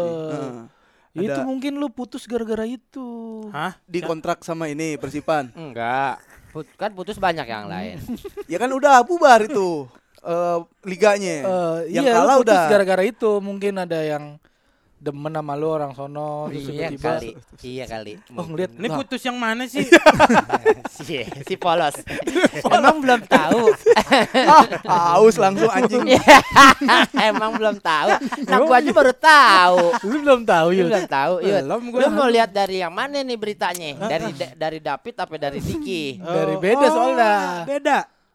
Itu Ada. mungkin lu putus gara-gara itu. Hah? Di kontrak sama ini Persipan. Enggak. Kan putus banyak yang lain. Ya kan udah bubar itu liganya. Yang Iya, kalah lu putus udah. gara-gara itu. Mungkin ada yang demen sama lu orang sono terus Iya tiba-tiba kali. Iya kali. oh ngeliat Ini putus yang mana sih? si polos. Emang belum tahu. Aus langsung anjing. Emang belum tahu. Nah, gua aja baru tahu. lu belum tahu Lu ya. belum tahu. Yud. Belum, Lu mau lihat dari yang mana nih beritanya? Dari David apa dari Diki? Dari beda soalnya. Beda.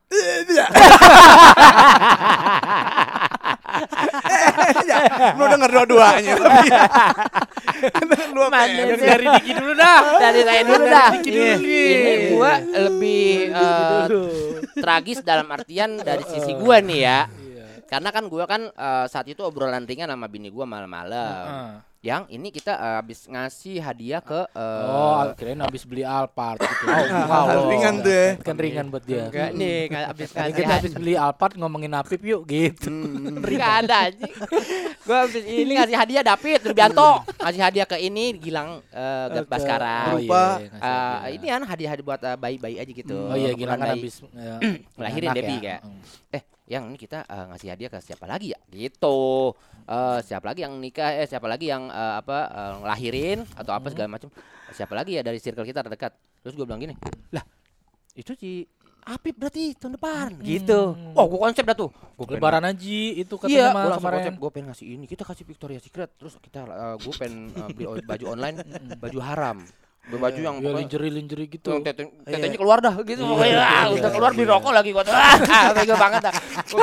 Lu denger dua-duanya tapi. Lu Mana Yang sih? dari Diki dulu dah. Dari saya dulu dah. Diki dulu nih. Ini gua lebih tragis dalam artian dari sisi gua nih ya. Karena kan gua kan saat itu obrolan ringan sama bini gua malam-malam. Yang ini kita habis ngasih hadiah ke Oh, kirain habis beli Alphard gitu. ringan tuh ya. Kan ringan buat dia. enggak nih habis ngasih Kita habis beli Alphard ngomongin Apip yuk gitu. enggak ada anjing. Gua habis ini ngasih hadiah David Rubianto, ngasih hadiah ke ini Gilang Baskara. Oh, Berupa, iya, Ini kan hadiah buat bayi-bayi aja gitu. Oh iya, Gilang kan Bayi. habis ngelahirin anak Debbie ya. kayak. Yang ini kita ngasih hadiah ke siapa lagi ya? Gitu. Siapa lagi yang nikah? Siapa lagi yang ngelahirin atau apa segala macam? Siapa lagi ya dari circle kita terdekat? Terus gue bilang gini, lah itu si Apip berarti tahun depan, gitu. Oh, gue konsep dah tuh. Lebaran aja itu Iya, katanya gue mah langsung kemarin. konsep. Gue pengen ngasih ini, kita kasih Victoria Secret. Terus kita, gue pengen beli baju online, baju haram. Baju yang Ya pokoknya lingerie gitu. yang tetenya keluar dah gitu pokoknya. Udah keluar di rokok lagi gua. Tega banget dah.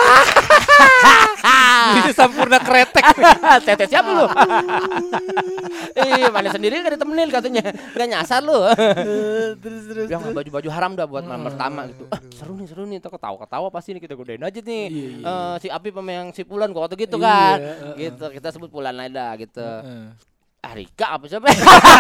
Ini sempurna kretek. Tete siapa lu? Mana sendiri kan ditemenin katanya. Enggak nyasar lu. Terus. Yang baju-baju haram dah buat malam pertama gitu. Seru nih, tuh ketawa pasti nih kita godain aja nih. Si Api sama yang si Pulan gua waktu gitu kan. Gitu, kita sebut Pulan aja dah gitu. Rika apa siapa?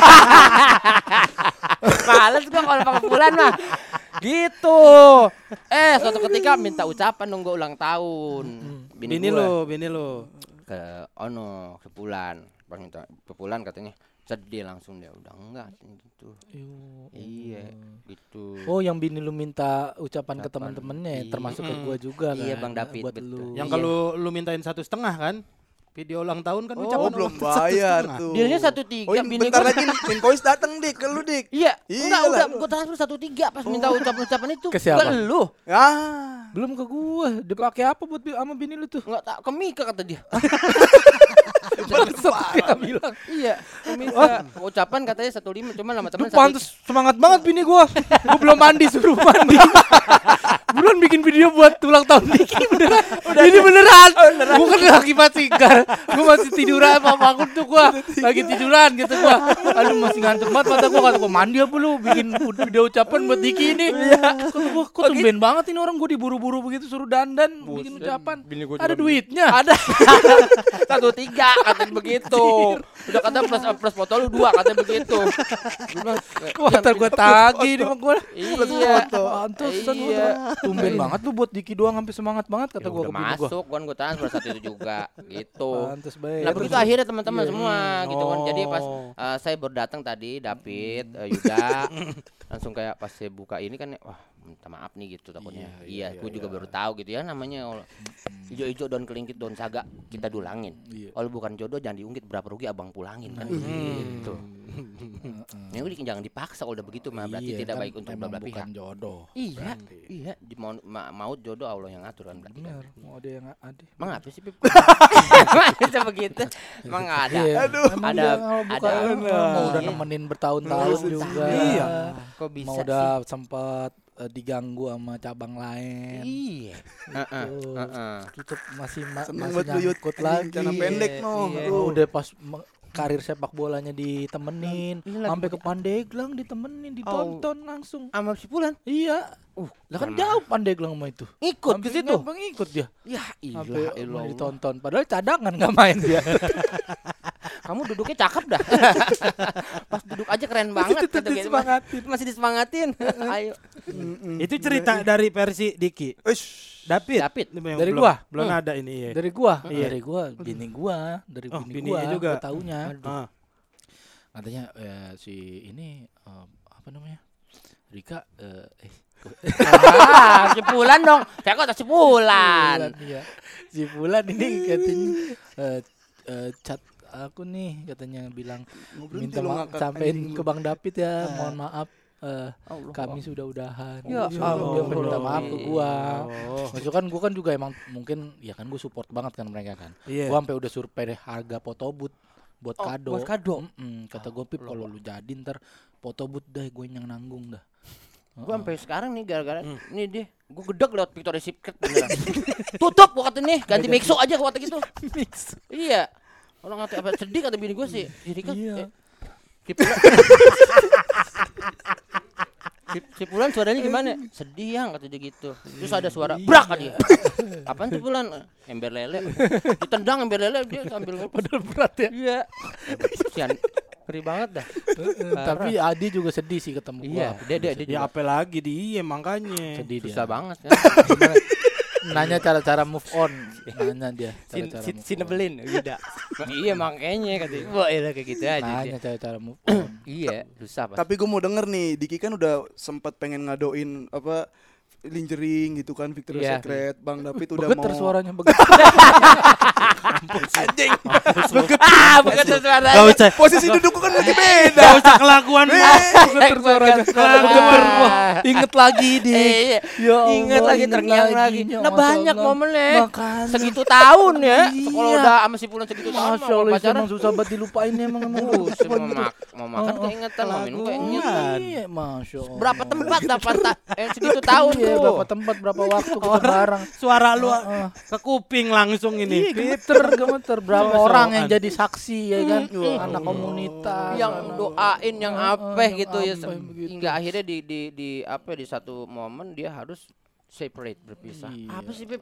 Males gua kalau pakai Pulan mah. Gitu. Suatu ketika minta ucapan nunggu ulang tahun. Bini lu. Ke sebulan. Pas minta sebulan katanya sedih langsung dia udah enggak gitu. Iya, gitu. Oh, yang bini lu minta ucapan ke teman-temannya, termasuk ke gua juga kan. Iya, Bang David, buat betul. lu. Yang kalau lu mintain 1,5 kan? Video ulang tahun kan ucapan Oh, belum ulang tahun bayar 1,5. tuh. Dealnya 1,3 Oh, bini bentar gua. lagi invoice datang dik ke lu dik. Iya, enggak Iyalah. udah gua transfer 1,3 pas minta ucapan itu Ke siapa? lu. Ah. Belum ke gua. Dipakai apa buat sama bini lu tuh? Enggak tak ke Mika kata dia. Dia bilang. Iya, ke Mika. Ucapan katanya 1,5 cuma sama teman Lu pantes semangat banget bini gua. Gua belum mandi, suruh mandi. Bulan bikin video buat ulang tahun Diki beneran. Ini beneran. Gua kan lagi masih gua masih tiduran sama bangun tuh gua. Lagi tiduran gitu gua. Aduh masih ngantuk banget mata gua, kata gua mandi apa lu bikin video ucapan buat Diki ini. Kata gua kok tumben banget ini orang, gua diburu-buru begitu suruh dandan bikin ucapan. Ada duitnya. Ada 1,3 katanya begitu. Udah kata plus foto lu 2 katanya begitu. Wah, ntar gua tagih di gua. Iya. Pantesan gua. Iya. Tumben banget lu buat Diki doang sampai semangat banget kata Ya gua udah ke bini gua. masuk kan gue transfer saat itu juga gitu. Pantes baik. Nah begitu akhirnya teman-teman semua gitu kan. Jadi pas saya baru datang tadi David, Yuda langsung kayak pas saya buka ini kan wah minta maaf nih gitu takutnya. Iya, gue juga baru tahu gitu ya namanya ijo-ijo daun kelingkit daun saga kita dulangin. Kalau bukan jodoh jangan diungkit, berapa rugi abang pulangin kan gitu. Ya udah jangan dipaksa kalau udah begitu mah berarti tidak baik untuk beberapa pihak. Jodoh. Iya, di maut jodoh Allah yang ngatur kan berarti. Benar, mau ada yang ada. Emang apa sih Pip? Bisa begitu? Emang nggak ada. Aduh. Ada. Mau udah nemenin bertahun-tahun juga. Iya. Kok bisa Mau udah sempat diganggu sama cabang lain. Iya. Tutup masih Seneng masih buat lu Yud. nyangkut lagi. Celana pendek noh. Aduh. Udah pas karir sepak bolanya ditemenin, Ini lagi sampai ke Pandeglang ditemenin, ditonton langsung. Sama si Pulan. Iya. Lah kan jauh Pandeglang sama itu. Ikut ke situ. Bang ikut dia. Ya Sampai ilah. ditonton. Padahal cadangan nggak main dia. Kamu duduknya cakep dah. Pas duduk aja keren banget. tetep kata gitu. disemangatin. Masih disemangatin. Ayo. Itu cerita dari versi Diki. David. Dari gua? Belum ada ini ya. Dari gua, dari bini gua, dari Oh, bini bininya gua juga. gua taunya. Ah. Katanya si ini apa namanya? Rika Si Pulan dong. Saya kok si Pulan. Iya. Si Pulan ini katanya chat aku nih katanya bilang minta maaf sampein ke Bang David ya, mohon maaf kami sudah udahan. Ya Dia Allah. minta maaf ke gua. Oh. Maksudnya kan gua kan juga emang mungkin ya kan gua support banget kan mereka kan. Iya. Gua sampai udah survei harga photobooth buat kado. buat kado? Kata gua Pip kalau lu jadi ntar photobooth dah gue yang nanggung dah. Gua sampai sekarang nih gara-gara nih deh, gua gedek lewat Victoria's Secret beneran. Tutup gua kata nih, ganti mixo aja gua kata gitu. Mix. Iya. Orang kata apa sedih kata bini gua sih. Jadi kan Iya. Si Pulan suaranya gimana? Sedih yang kata dia gitu. Terus ada suara brak kan dia. Apaan tuh Pulan? Ember lele. Ditendang ember lele dia sambil Padahal berat ya. iya. Kasihan. Ngeri banget dah. Tapi Adi juga sedih sih ketemu Iya, gua. dia Ya juga apa lagi dia makanya. Sedih dia. susah banget kan. Nanya cara-cara move on. Nanya dia cara-cara move on. Sinebelin udah. Iya makanya katanya. Wah, iya kayak gitu aja. Nanya dia. cara-cara move on. Iya, susah pas. Tapi gue mau denger nih, Diki kan udah sempat pengen ngadoin apa lingering gitu kan, Victoria's Iya. Secret. Bang David udah Begeter mau suaranya begeter. anjing. Begitu suara. Gak usah. Posisi duduk kan masih beda. Gak usah kelakuan. Begeter suaranya. Begeter. Wah, inget lagi di. Iya. Ya Allah, Ingat lagi terngiang lagi. Ya Nah banyak Allah. momennya. Makanya. Segitu tahun ya. Iya. Kalau udah sama si Pulan segitu tahun Masya Allah, pacaran. emang susah banget dilupain emang. Semua mau makan keingetan, mau minum keingetan. Iya, Masya Allah. Berapa tempat dapat segitu tahun Iya, tuh. berapa tempat, berapa waktu kita bareng. Suara lu ke kuping langsung Iya, ini. gemeter. Berapa Sosokan. orang yang jadi saksi ya kan? Anak komunitas. Yang doain yang apa gitu ya apa begitu. hingga akhirnya di satu momen dia harus separate berpisah. Iya. Apa sih Beb?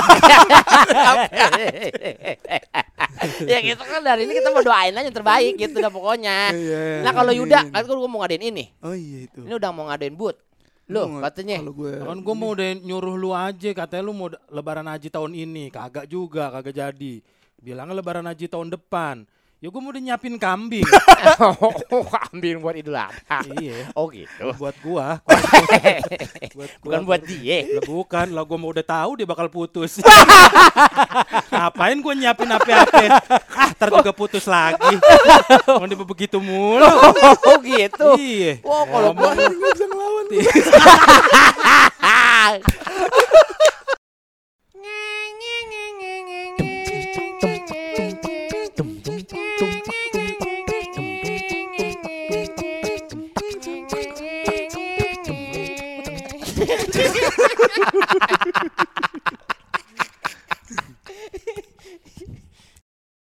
Ya gitu kan dari ini kita mau doain aja yang terbaik gitu dah pokoknya. Iya, Nah kalau amin. Yuda kan gue mau ngadain ini. Oh iya itu. Ini udah mau ngadain boot. Loh katanya. Kalau gue Kan gue mau udah nyuruh lu aja, katanya lu mau lebaran haji tahun ini. Kagak jadi. Bilangnya lebaran haji tahun depan. Ya gue mau udah nyiapin kambing. Kambing buat Idul Adha. Iya. Oh gitu. Buat gua. Bukan buat dia. Lah bukan, lah gua mau udah tahu dia bakal putus. Ngapain gua nyiapin apa-apa? Ntar juga putus lagi. Mau dia begitu mulu. Oh gitu. Iya. Wah kalau gua gue bisa ngelawan. Tum,